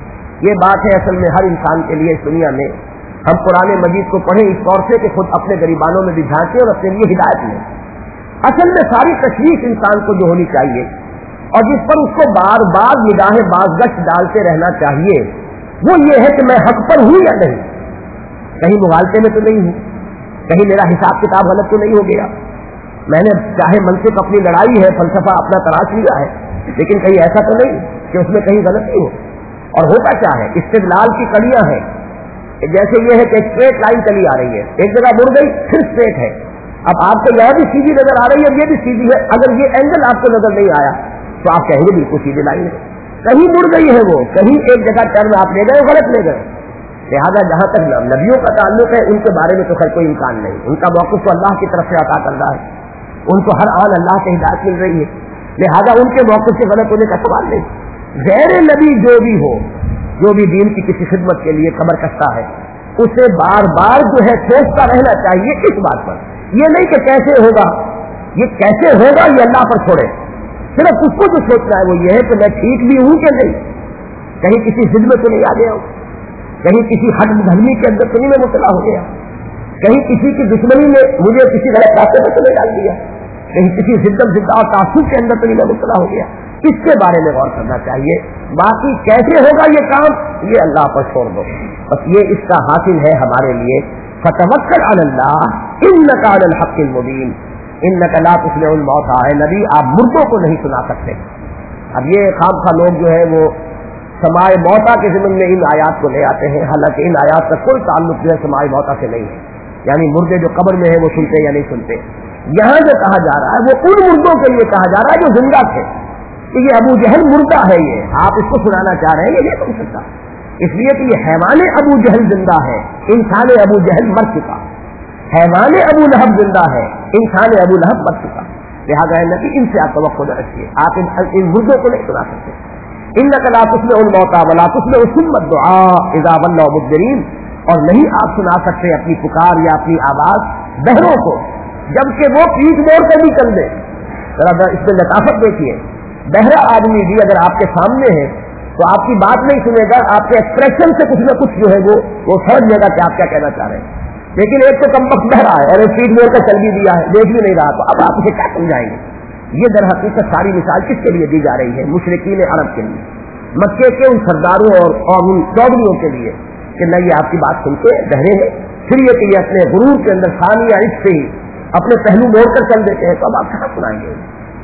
یہ بات ہے اصل میں ہر انسان کے لیے اس دنیا میں. ہم قرآن مجید کو پڑھیں اس طور سے کہ خود اپنے غریبانوں میں بھی جھانکیں اور اپنے لیے ہدایت لیں. اصل میں ساری تشویش انسان کو جو ہونی چاہیے اور جس پر اس کو بار بار نگاہ بازگشت ڈالتے رہنا چاہیے وہ یہ ہے کہ میں حق پر ہوں یا نہیں. کہیں مغالطے میں تو نہیں ہوں، کہیں میرا حساب کتاب غلط تو نہیں ہو گیا. میں نے چاہے منطق اپنی لڑائی ہے، فلسفہ اپنا تراش لیا ہے، لیکن کہیں ایسا تو نہیں کہ اس میں کہیں غلطی ہو. اور ہوتا کیا ہے، استدلال کی کڑیاں ہیں. جیسے یہ ہے کہ اسٹریٹ لائن چلی آ رہی ہے، ایک جگہ مڑ گئی پھر اسٹریٹ ہے. اب آپ کو یہاں بھی سیدھی نظر آ رہی ہے، یہ بھی سیدھی ہے. اگر یہ اینگل آپ کو نظر نہیں آیا تو آپ کہیں گے بالکل سیدھی لائن ہے. کہیں مڑ گئی ہے وہ، کہیں ایک جگہ ٹرن آپ لے گئے غلط لے گئے. لہٰذا جہاں تک نبیوں کا تعلق ہے ان کے بارے میں تو خیر کوئی امکان نہیں. ان کا موقف تو اللہ کی طرف سے عطا کر رہا ہے، ان کو ہر آن اللہ سے ہدایت مل رہی ہے. لہٰذا ان کے موقف سے غلط ہونے کا سوال نہیں. غیر نبی جو بھی ہو، جو بھی دین کی کسی خدمت کے لیے کمر کستا ہے، اسے بار بار جو ہے سوچتا رہنا چاہیے اس بات پر. یہ نہیں کہ کیسے ہوگا، یہ کیسے ہوگا یہ اللہ پر چھوڑے. صرف اس کو جو سوچنا ہے وہ یہ ہے کہ میں ٹھیک بھی ہوں کہ نہیں، کہیں کسی ضد میں تو نہیں آ گیا ہوں، کہیں کسی حد دھرمی کے اندر تو نہیں میں مبتلا ہو گیا، کہیں کسی کی دشمنی میں مجھے کسی غلط راستے پر تو نہیں ڈال دیا، کہیں کسی زدہ اور تعصب کے اندر تو نہیں میں مبتلا ہو گیا. اس کے بارے میں غور کرنا چاہیے. باقی کیسے ہوگا یہ کام یہ اللہ پر چھوڑ دو. بس یہ اس کا حاصل ہے ہمارے لیے فتوکل علی اللہ انک علی الحق المبین انک لا تسمع الموتى. ہے نبی آپ مردوں کو نہیں سنا سکتے. اب یہ خام خواہ لوگ جو ہے وہ سماع موتى کے ضمن میں ان آیات کو لے آتے ہیں، حالانکہ ان آیات کا کوئی تعلق جو ہے سماع موتى سے نہیں ہے. یعنی مردے جو قبر میں ہیں وہ سنتے یا نہیں سنتے. یہاں جو کہا جا رہا ہے وہ ان مردوں کے لیے کہا جا رہا ہے جو زندہ تھے. یہ ابو جہل مردہ ہے، یہ آپ اس کو سنانا چاہ رہے ہیں، یہ نہیں سن سکتا. اس لیے کہ یہ حیوان ابو جہل زندہ ہے، انسان ابو جہل مر چکا. حیوان ابو لہب زندہ ہے، انسان ابو لہب مر چکا. لہٰذا نبی ان سے آپ توقع نہ رکھیے، آپ ان مردوں کو نہیں سنا سکتے. انک لا تسمع الموتى ولا تسمع ثم الدعاء اذا ولوا مدبرین. اور نہیں آپ سنا سکتے اپنی پکار یا اپنی آواز بہروں کو جبکہ وہ پیٹ موڑ کر بھی چل دے. ذرا اس میں لطافت دیکھیے. بہرا آدمی بھی اگر آپ کے سامنے ہے تو آپ کی بات نہیں سنے گا، آپ کے ایکسپریشن سے کچھ نہ کچھ جو ہے وہ سمجھ لے گا کہ آپ کیا کہنا چاہ رہے ہیں. لیکن ایک تو کم وقت بہرا ہے اور ایک پیٹ موڑ کر چل بھی دیا ہے، دیکھ بھی نہیں رہا، تو اب آپ اسے کیا سمجھائیں گے. یہ در حقیقت ساری مثال کس کے لیے دی جا رہی ہے؟ مشرکین عرب کے لیے، مکے کے ان سرداروں اور ان چودھریوں کے لیے کہ نہ یہ آپ کی بات سنتے بہرے ہیں، پھر یہ کہ یہ اپنے غرور کے اندر ثانیہ عشق سے ہی اپنے پہلو موڑ کر چل دیتے ہیں، تو اب آپ کہاں سنائیں گے؟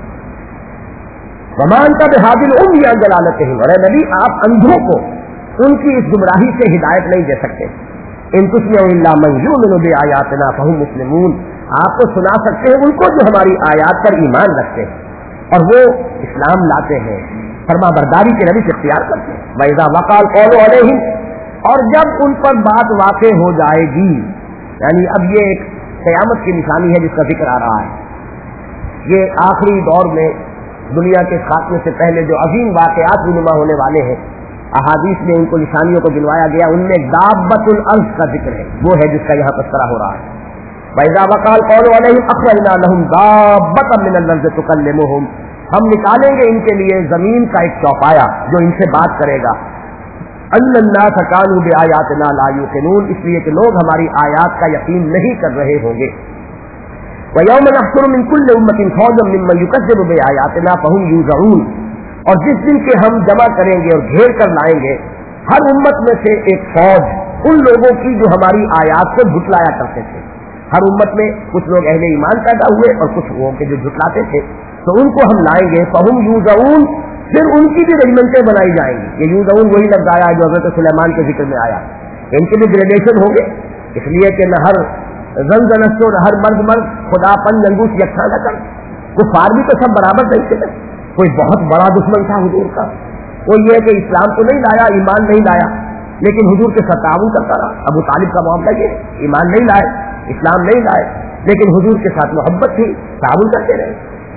ومانتا بحادل یا جلالتہم. اور اے نبی آپ اندھوں کو ان کی اس گمراہی سے ہدایت نہیں دے سکتے. ان تسمعوا الا من یؤمن بآیاتنا فهم مسلمون. آپ کو سنا سکتے ہیں ان کو جو ہماری آیات پر ایمان رکھتے ہیں اور وہ اسلام لاتے ہیں، فرما برداری کے روش اختیار کرتے ہیں. وَإِذَا وَقَعَ الْقَوْلُ عَلَيْهِمْ. اور جب ان پر بات واقع ہو جائے گی، یعنی اب یہ ایک قیامت کی نشانی ہے جس کا ذکر آ رہا ہے. یہ آخری دور میں دنیا کے خاتمے سے پہلے جو عظیم واقعات رونما ہونے والے ہیں، احادیث میں ان کو نشانیوں کو گنوایا گیا. ان میں دابۃ الارض کا ذکر ہے، وہ ہے جس کا یہاں تذکرہ ہو رہا ہے. وَإِذَا وَقَعَ الْقَوْلُ عَلَيْهِمْ أَخْرَجْنَا لَهُمْ دَابَّةً مِّنَ الْأَرْضِ تُكَلِّمُهُمْ. ہم نکالیں گے ان کے لیے زمین کا ایک چوپایا جو ان سے بات کرے گا. أَنَّ النَّاسَ كَانُوا بِآيَاتِنَا لَا يُوقِنُونَ. اس لیے کہ لوگ ہماری آیات کا یقین نہیں کر رہے ہوں گے. وَيَوْمَ نَحْشُرُ مِنْ كُلِّ أُمَّةٍ فَوْجًا مِّمَّن يُكَذِّبُ بِآيَاتِنَا فَهُمْ يُوزَعُونَ. اور جس دن کے ہم جمع کریں گے اور گھیر کر لائیں گے ہر امت میں سے ایک فوج ان لوگوں کی جو ہماری آیات کو جھٹلایا کرتے تھے. ہر امت میں کچھ لوگ اہل ایمان پیدا ہوئے اور کچھ وہ کے جو جھٹلاتے تھے، تو ان کو ہم لائیں گے. فَهُمْ يُوزَعُونَ. پھر ان کی بھی ریجمنٹیں بنائی جائیں گی. یہ یوزعون وہی لفظ آیا ہے جو حضرت سلیمان کے ذکر میں آیا. ان کے بھی گریڈیشن ہوں گے، اس لیے کہ نہ ہر زنزنستوں نہ ہر مرد خدا پن لنگوس یکساں نہ کر. کفار بھی تو سب برابر نہیں تھے. کوئی بہت بڑا دشمن تھا حضور کا، وہ یہ کہ اسلام تو نہیں لایا، ایمان نہیں لایا، لیکن حضور کے ساتھ تعاون کرتا رہا. ابو طالب کا معاملہ یہ، ایمان نہیں لائے، اسلام نہیں لائے، لیکن حضور کے ساتھ محبت تھی، تعاون کرتے رہے.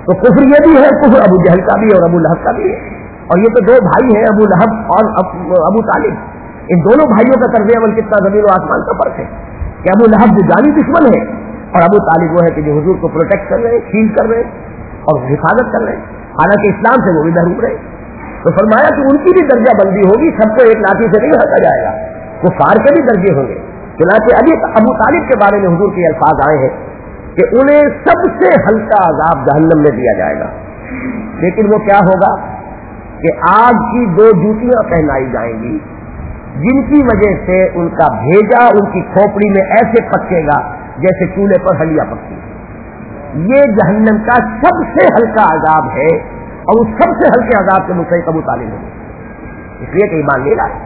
तो कुफ्र ये भी है, कुफ्र अबू जहल का भी और अबू लहब का भी है। और ये तो दो भाई हैं, अबू लहब और अबू तालिब। इन दोनों भाइयों का तर्ज अमल कितना ज़मीन और आसमान का फर्क है कि अबू लहब जो जानी दुश्मन है और अबू तालिब वो है कि जो हुजूर को प्रोटेक्ट कर रहे हैं, शील्ड कर रहे हैं और हिफाजत कर रहे हैं, हालांकि इस्लाम से वो भी महरूम रहे। तो फरमाया कि उनकी भी दर्जा बंदी होगी, सबको एक लाठी से नहीं हटा जाएगा, कुफार के भी दर्जे होंगे। चुनांचे अबू तालिब के बारे में हुजूर के अल्फाज आए हैं कि उन्हें सबसे हल्का अजाब जहन्नम में दिया जाएगा, लेकिन वो क्या होगा कि आग की दो जूतियां पहनाई जाएंगी जिनकी वजह से उनका भेजा उनकी खोपड़ी में ऐसे पकेगा जैसे चूल्हे पर हलिया पकती। ये जहन्नम का सबसे हल्का अजाब है और उस सबसे हल्के अजाब से मुस्तहिक अबू तालिब है, इसलिए कि ईमान ले लाए।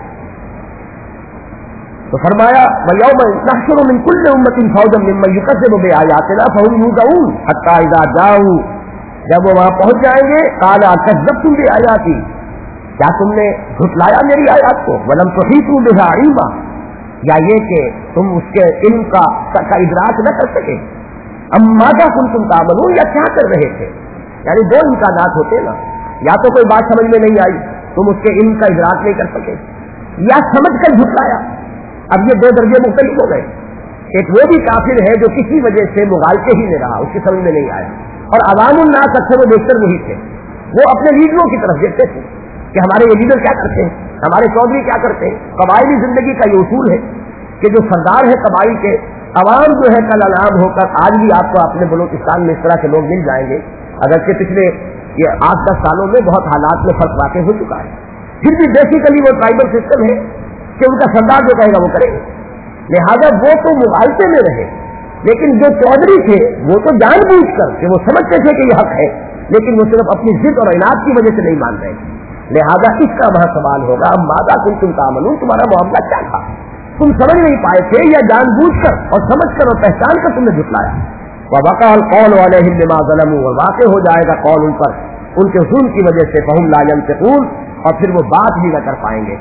तो फरमाया वयौम नहशुरु मिन कुल्लि उम्मतिन फौजम मिम्मन युकज़्ज़िबु बिआयातिना फहुम युज़ऊन हत्ता इज़ा जाऊ, जब वो वहां पहुंच जाएंगे काला कज़्ज़बतुम बिआयाती, क्या तुमने झुटलाया मेरी आयात को, वलम तुहीतू बिहा इल्मा, या ये कि तुम उसके इल्म का इदराक न कर सके, अम्मादा कुंतुम तामलून, या क्या कर रहे थे। यानी दो इम्कानात होते ना, या तो कोई बात समझ में नहीं आई तुम उसके इल्म का इदराक नहीं कर सके, या समझ कर झुटलाया। अब ये दो दर्जे मुख्तलिफ हो गए। एक वो भी काफिर है जो किसी वजह से मुगालते ही नहीं रहा, उसकी समझ में नहीं आया, और अवामुन नास अक्सर वो देखकर वही थे, वो अपने लीडरों की तरफ देखते थे कि हमारे ये लीडर क्या करते हैं, हमारे चौधरी क्या करते हैं। कबायली जिंदगी का ये उसूल है कि जो सरदार है कबाइल के, अवाम जो है कल अनाम होकर, आज भी आपको अपने बलूचिस्तान में इस तरह के लोग मिल जाएंगे, अगरचे पिछले ये 8-10 सालों में बहुत हालात में फर्क वाक़ई हो चुका है, फिर भी बेसिकली वो ट्राइबल सिस्टम है कि उनका सरदार जो कहेगा वो करेंगे, लिहाजा वो तो मुगालते में रहे। लेकिन जो चौधरी थे वो तो जानबूझ कर कि वो समझते थे कि ये हक है, लेकिन वो सिर्फ अपनी जिद और इनाद की वजह से नहीं मान रहे। लिहाजा इसका वहां सवाल होगा मादा कुंतुम तामलून, तुम्हारा मामला क्या था, तुम समझ नहीं पाए थे या जानबूझ कर और समझ कर और पहचान कर तुमने झुटलाया। वक़अल क़ौलु अलैहिम बिमा ज़लमू, और वाक़ई हो जाएगा कौल उन पर उनके जुल्म की वजह से, फहुम ला यंतिक़ून, और फिर वो बात भी न कर पाएंगे।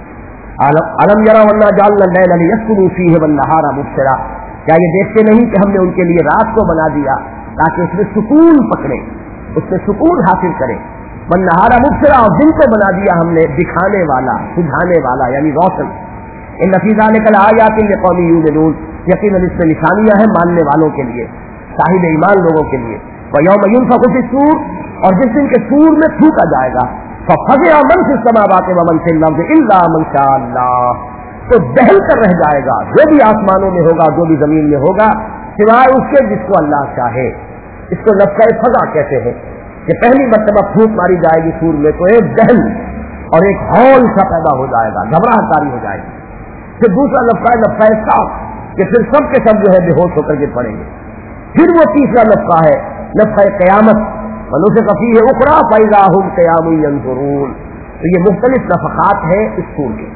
अलम यरा वन्ना जालना लैला लियस्कुनू फीहि वन्नहारा मुबसिरा, क्या ये देखते नहीं कि हमने उनके लिए रात को बना दिया ताकि उसमें सुकून पकड़े, उसमें सुकून हासिल करें। वन्नहारा मुबसिरा, और दिन को बना दिया हमने दिखाने वाला, सुझाने वाला, यानी रोशन। इन फी ज़ालिका लआयातिन लिक़ौमिन युमिनून, यकीनन इसमें निशानियां हैं मानने वालों के लिए, साहिब ईमान लोगों के लिए। वयौम युनफ़ख़ु फ़िस्सूर, और जिस दिन के सूर में फूंका जाएगा, फ़फ़ज़िअ मन फ़िस समावाति व मन फ़िल अर्ज़ि इल्ला मन शाअ अल्लाह, तो दहल कर रह जाएगा जो भी आसमानों में होगा, जो भी जमीन में होगा, सिवाय उसके जिसको अल्लाह चाहे। इसको लफ्ज़ फज़ा कहते हैं कि पहली मर्तबा फूंक मारी जाएगी सूर में तो एक दहल और एक हौल सा पैदा हो जाएगा, घबराहट तारी हो जाएगी। फिर दूसरा लफ्ज़ साफ कि फिर सब के सब जो है बेहोश होकर के पड़ेंगे। फिर वो तीसरा लफ्ज़ है लफ्ज़ क़यामत, वनुफ़िख़ फ़ीहि उख़रा फ़इज़ा हुम क़ियामुन यंज़ुरून। तो ये मुख्तलिफ नफ़क़ात हैं इस सूर के।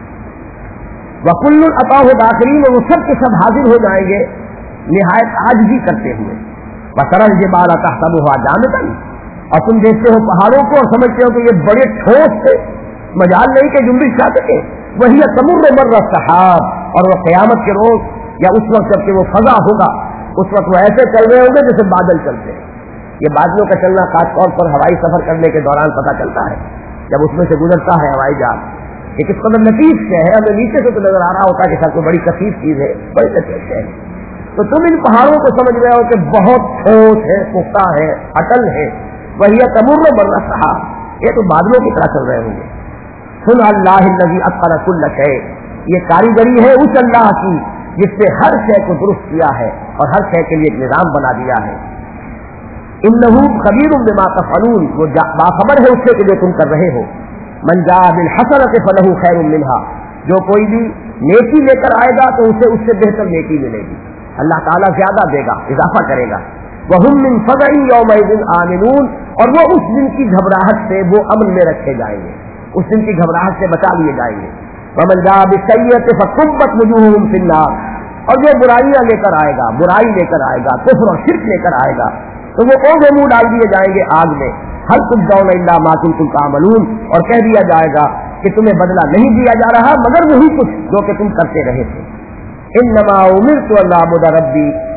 वकुल्लुन अताहु दाखिलीन, वो सब के सब हाजिर हो जाएंगे निहायत आजिज़ी करते हुए। वतरल जिबाला तहसबुहा जामिदन, और तुम देखते हो पहाड़ों को और समझते हो कि ये बड़े ठोस थे, मजाल नहीं कि जुम्बिश खा सके। वही तमुर्र मर्र सहाब, और वो क़यामत के रोज या उस वक्त जबकि वो फजा होगा, उस वक्त वो ऐसे चल रहे होंगे जैसे बादल चलते हैं। ये बादलों का चलना खास तौर पर हवाई सफर करने के दौरान पता चलता है, जब उसमें से गुजरता है हवाई जहाज, कि किस कदर लतीफ है, हमें नीचे से तो नजर आ रहा होता है कि सर कोई बड़ी कसीफ चीज है, बड़ी लतीफ है। तो तुम इन पहाड़ों को समझ रहे हो कि बहुत ठोस है, पुख्ता है, अटल है। वही तमुर्र मर्र सहाब, ये तो बादलों की तरह चल रहे होंगे। सुन अल्लाहिल्लज़ी अत्क़न कुल्ल शै, ये कारीगरी है उस अल्लाह की जिसने हर शय को दुरुस्त किया है और हर शय के लिए एक निजाम बना दिया है। इन्नहु खबीरुम बिमा तफ़अलून, वो बाखबर है उससे कि जो तुम कर रहे हो। मन जाअ बिल हसनति फलहु खैरुम मिन्हा, जो कोई भी नेकी लेकर आएगा तो उसे उससे बेहतर नेकी मिलेगी, अल्लाह ताला ज्यादा देगा, इजाफा करेगा। वहुम मिन फ़ज़इ यौमइज़िन आमिनून, और वो उस दिन की घबराहट से वो अमन में रखे जाएंगे, उस दिन की घबराहट से बचा लिए जाएंगे। वमन जाअ बिस्सय्यति फकुब्बत वुजूहुहुम फिन्नार, और जो बुराइयां लेकर आएगा, बुराई लेकर आएगा, कुफ्र और शिर्क लेकर आएगा, तो वो कौन मुंह डाल दिए जाएंगे आग में। हल तुजज़ौना इल्ला मा कुंतुम तामलून, और कह दिया जाएगा कि तुम्हें बदला नहीं दिया जा रहा मगर वही कुछ जो कि तुम करते रहे थे। इन्नमा उमिरतु अन अअबुद रब्बी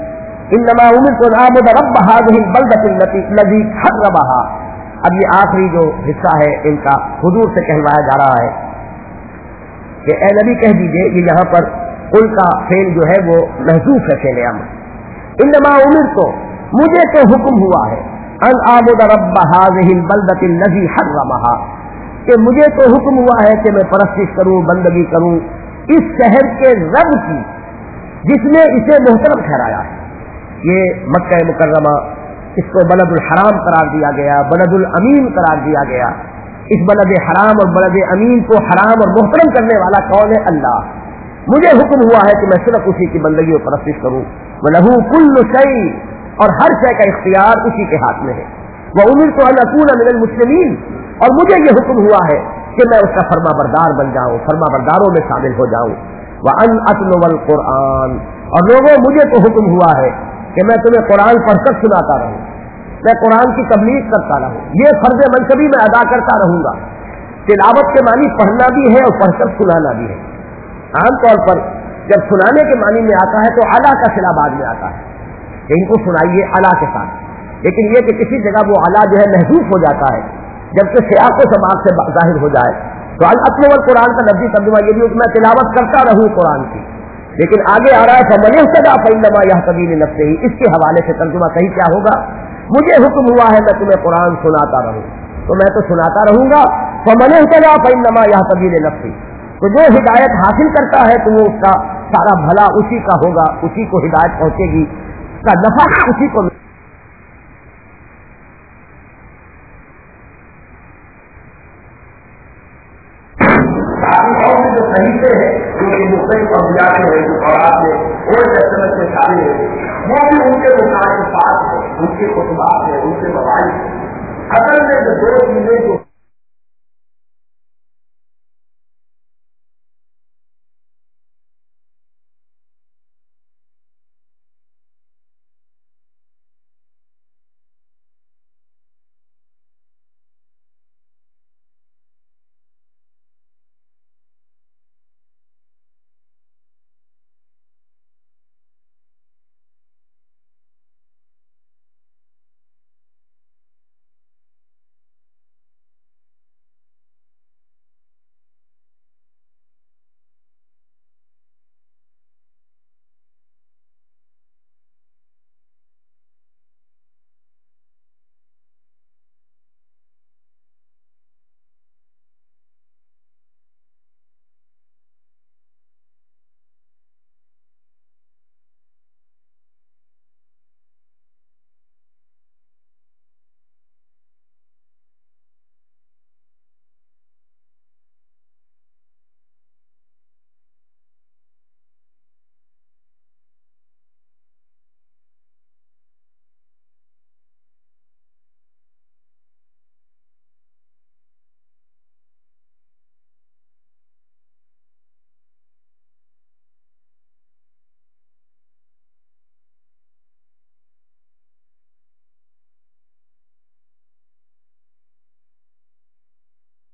انما امرت ان اعبد رب هذه البلدة الذي حرمها. اب یہ آخری جو حصہ ہے ان کا حضور سے کہلوایا جا رہا ہے کہ اے نبی کہہ دیجئے کہ یہاں پر قل کا فعل جو ہے وہ محذوف ہے فعل امر. انما امرت مجھے تو حکم ہوا ہے ان اعبد رب هذه البلدة الذي حرمها کہ مجھے تو حکم ہوا ہے کہ میں پرستش کروں بندگی کروں اس شہر کے رب کی جس نے اسے محترم ٹھہرایا ہے. یہ مکہ مکرمہ اس کو بلد الحرام قرار دیا گیا, بلد الامین قرار دیا گیا. اس بلد حرام اور بلد امین کو حرام اور محترم کرنے والا کون ہے؟ اللہ. مجھے حکم ہوا ہے کہ میں صرف اسی کی بندگی اور پرستش کروں. وَلَهُ كُلُّ شَيْءٍ اور ہر شے کا اختیار اسی کے ہاتھ میں ہے. وَأُمِرْتُ أَنْ أَكُونَ مِنَ الْمُسْلِمِينَ اور مجھے یہ حکم ہوا ہے کہ میں اس کا فرما بردار بن جاؤں, فرما برداروں میں شامل ہو جاؤں. وَأَنْ أَتْلُوَ الْقُرْآنَ اور لوگوں مجھے تو حکم ہوا ہے کہ میں تمہیں قرآن پڑھ کر سناتا رہوں, میں قرآن کی تبلیغ کرتا رہوں. یہ فرض منصبی میں ادا کرتا رہوں گا. تلاوت کے معنی پڑھنا بھی ہے اور پڑھ کر سنانا بھی ہے. عام طور پر جب سنانے کے معنی میں آتا ہے تو اعلیٰ کا صلہ بعد میں آتا ہے کہ ان کو سنائیے اعلیٰ کے ساتھ. لیکن یہ کہ کسی جگہ وہ اعلیٰ جو ہے محذوف ہو جاتا ہے جبکہ سیاق و سباق سے ظاہر ہو جائے تو الاتلو والقرآن کا لفظی ترجمہ یہ بھی ہو کہ میں تلاوت کرتا رہوں قرآن کی. لیکن آگے آ رہا ہے فمن اهتدى فإنما يهتدي لنفسه, اس کے حوالے سے ترجمہ صحیح کیا ہوگا؟ مجھے حکم ہوا ہے میں تمہیں قرآن سناتا رہوں تو میں تو سناتا رہوں گا. فمن اهتدى فإنما يهتدي لنفسه تو جو ہدایت حاصل کرتا ہے تو وہ اس کا سارا بھلا اسی کا ہوگا, اسی کو ہدایت پہنچے گی, اس کا نفع اسی کو. جو صحیح ہے جو مختلف ابیات ہیں جو قرآن میں اور ٹیسٹمنٹ میں شامل ہے وہ بھی ان کے مطابق ہیں, ان کے خطبات ہیں, ان کے مواعظ ہیں. اصل میں جو دو چیزیں جو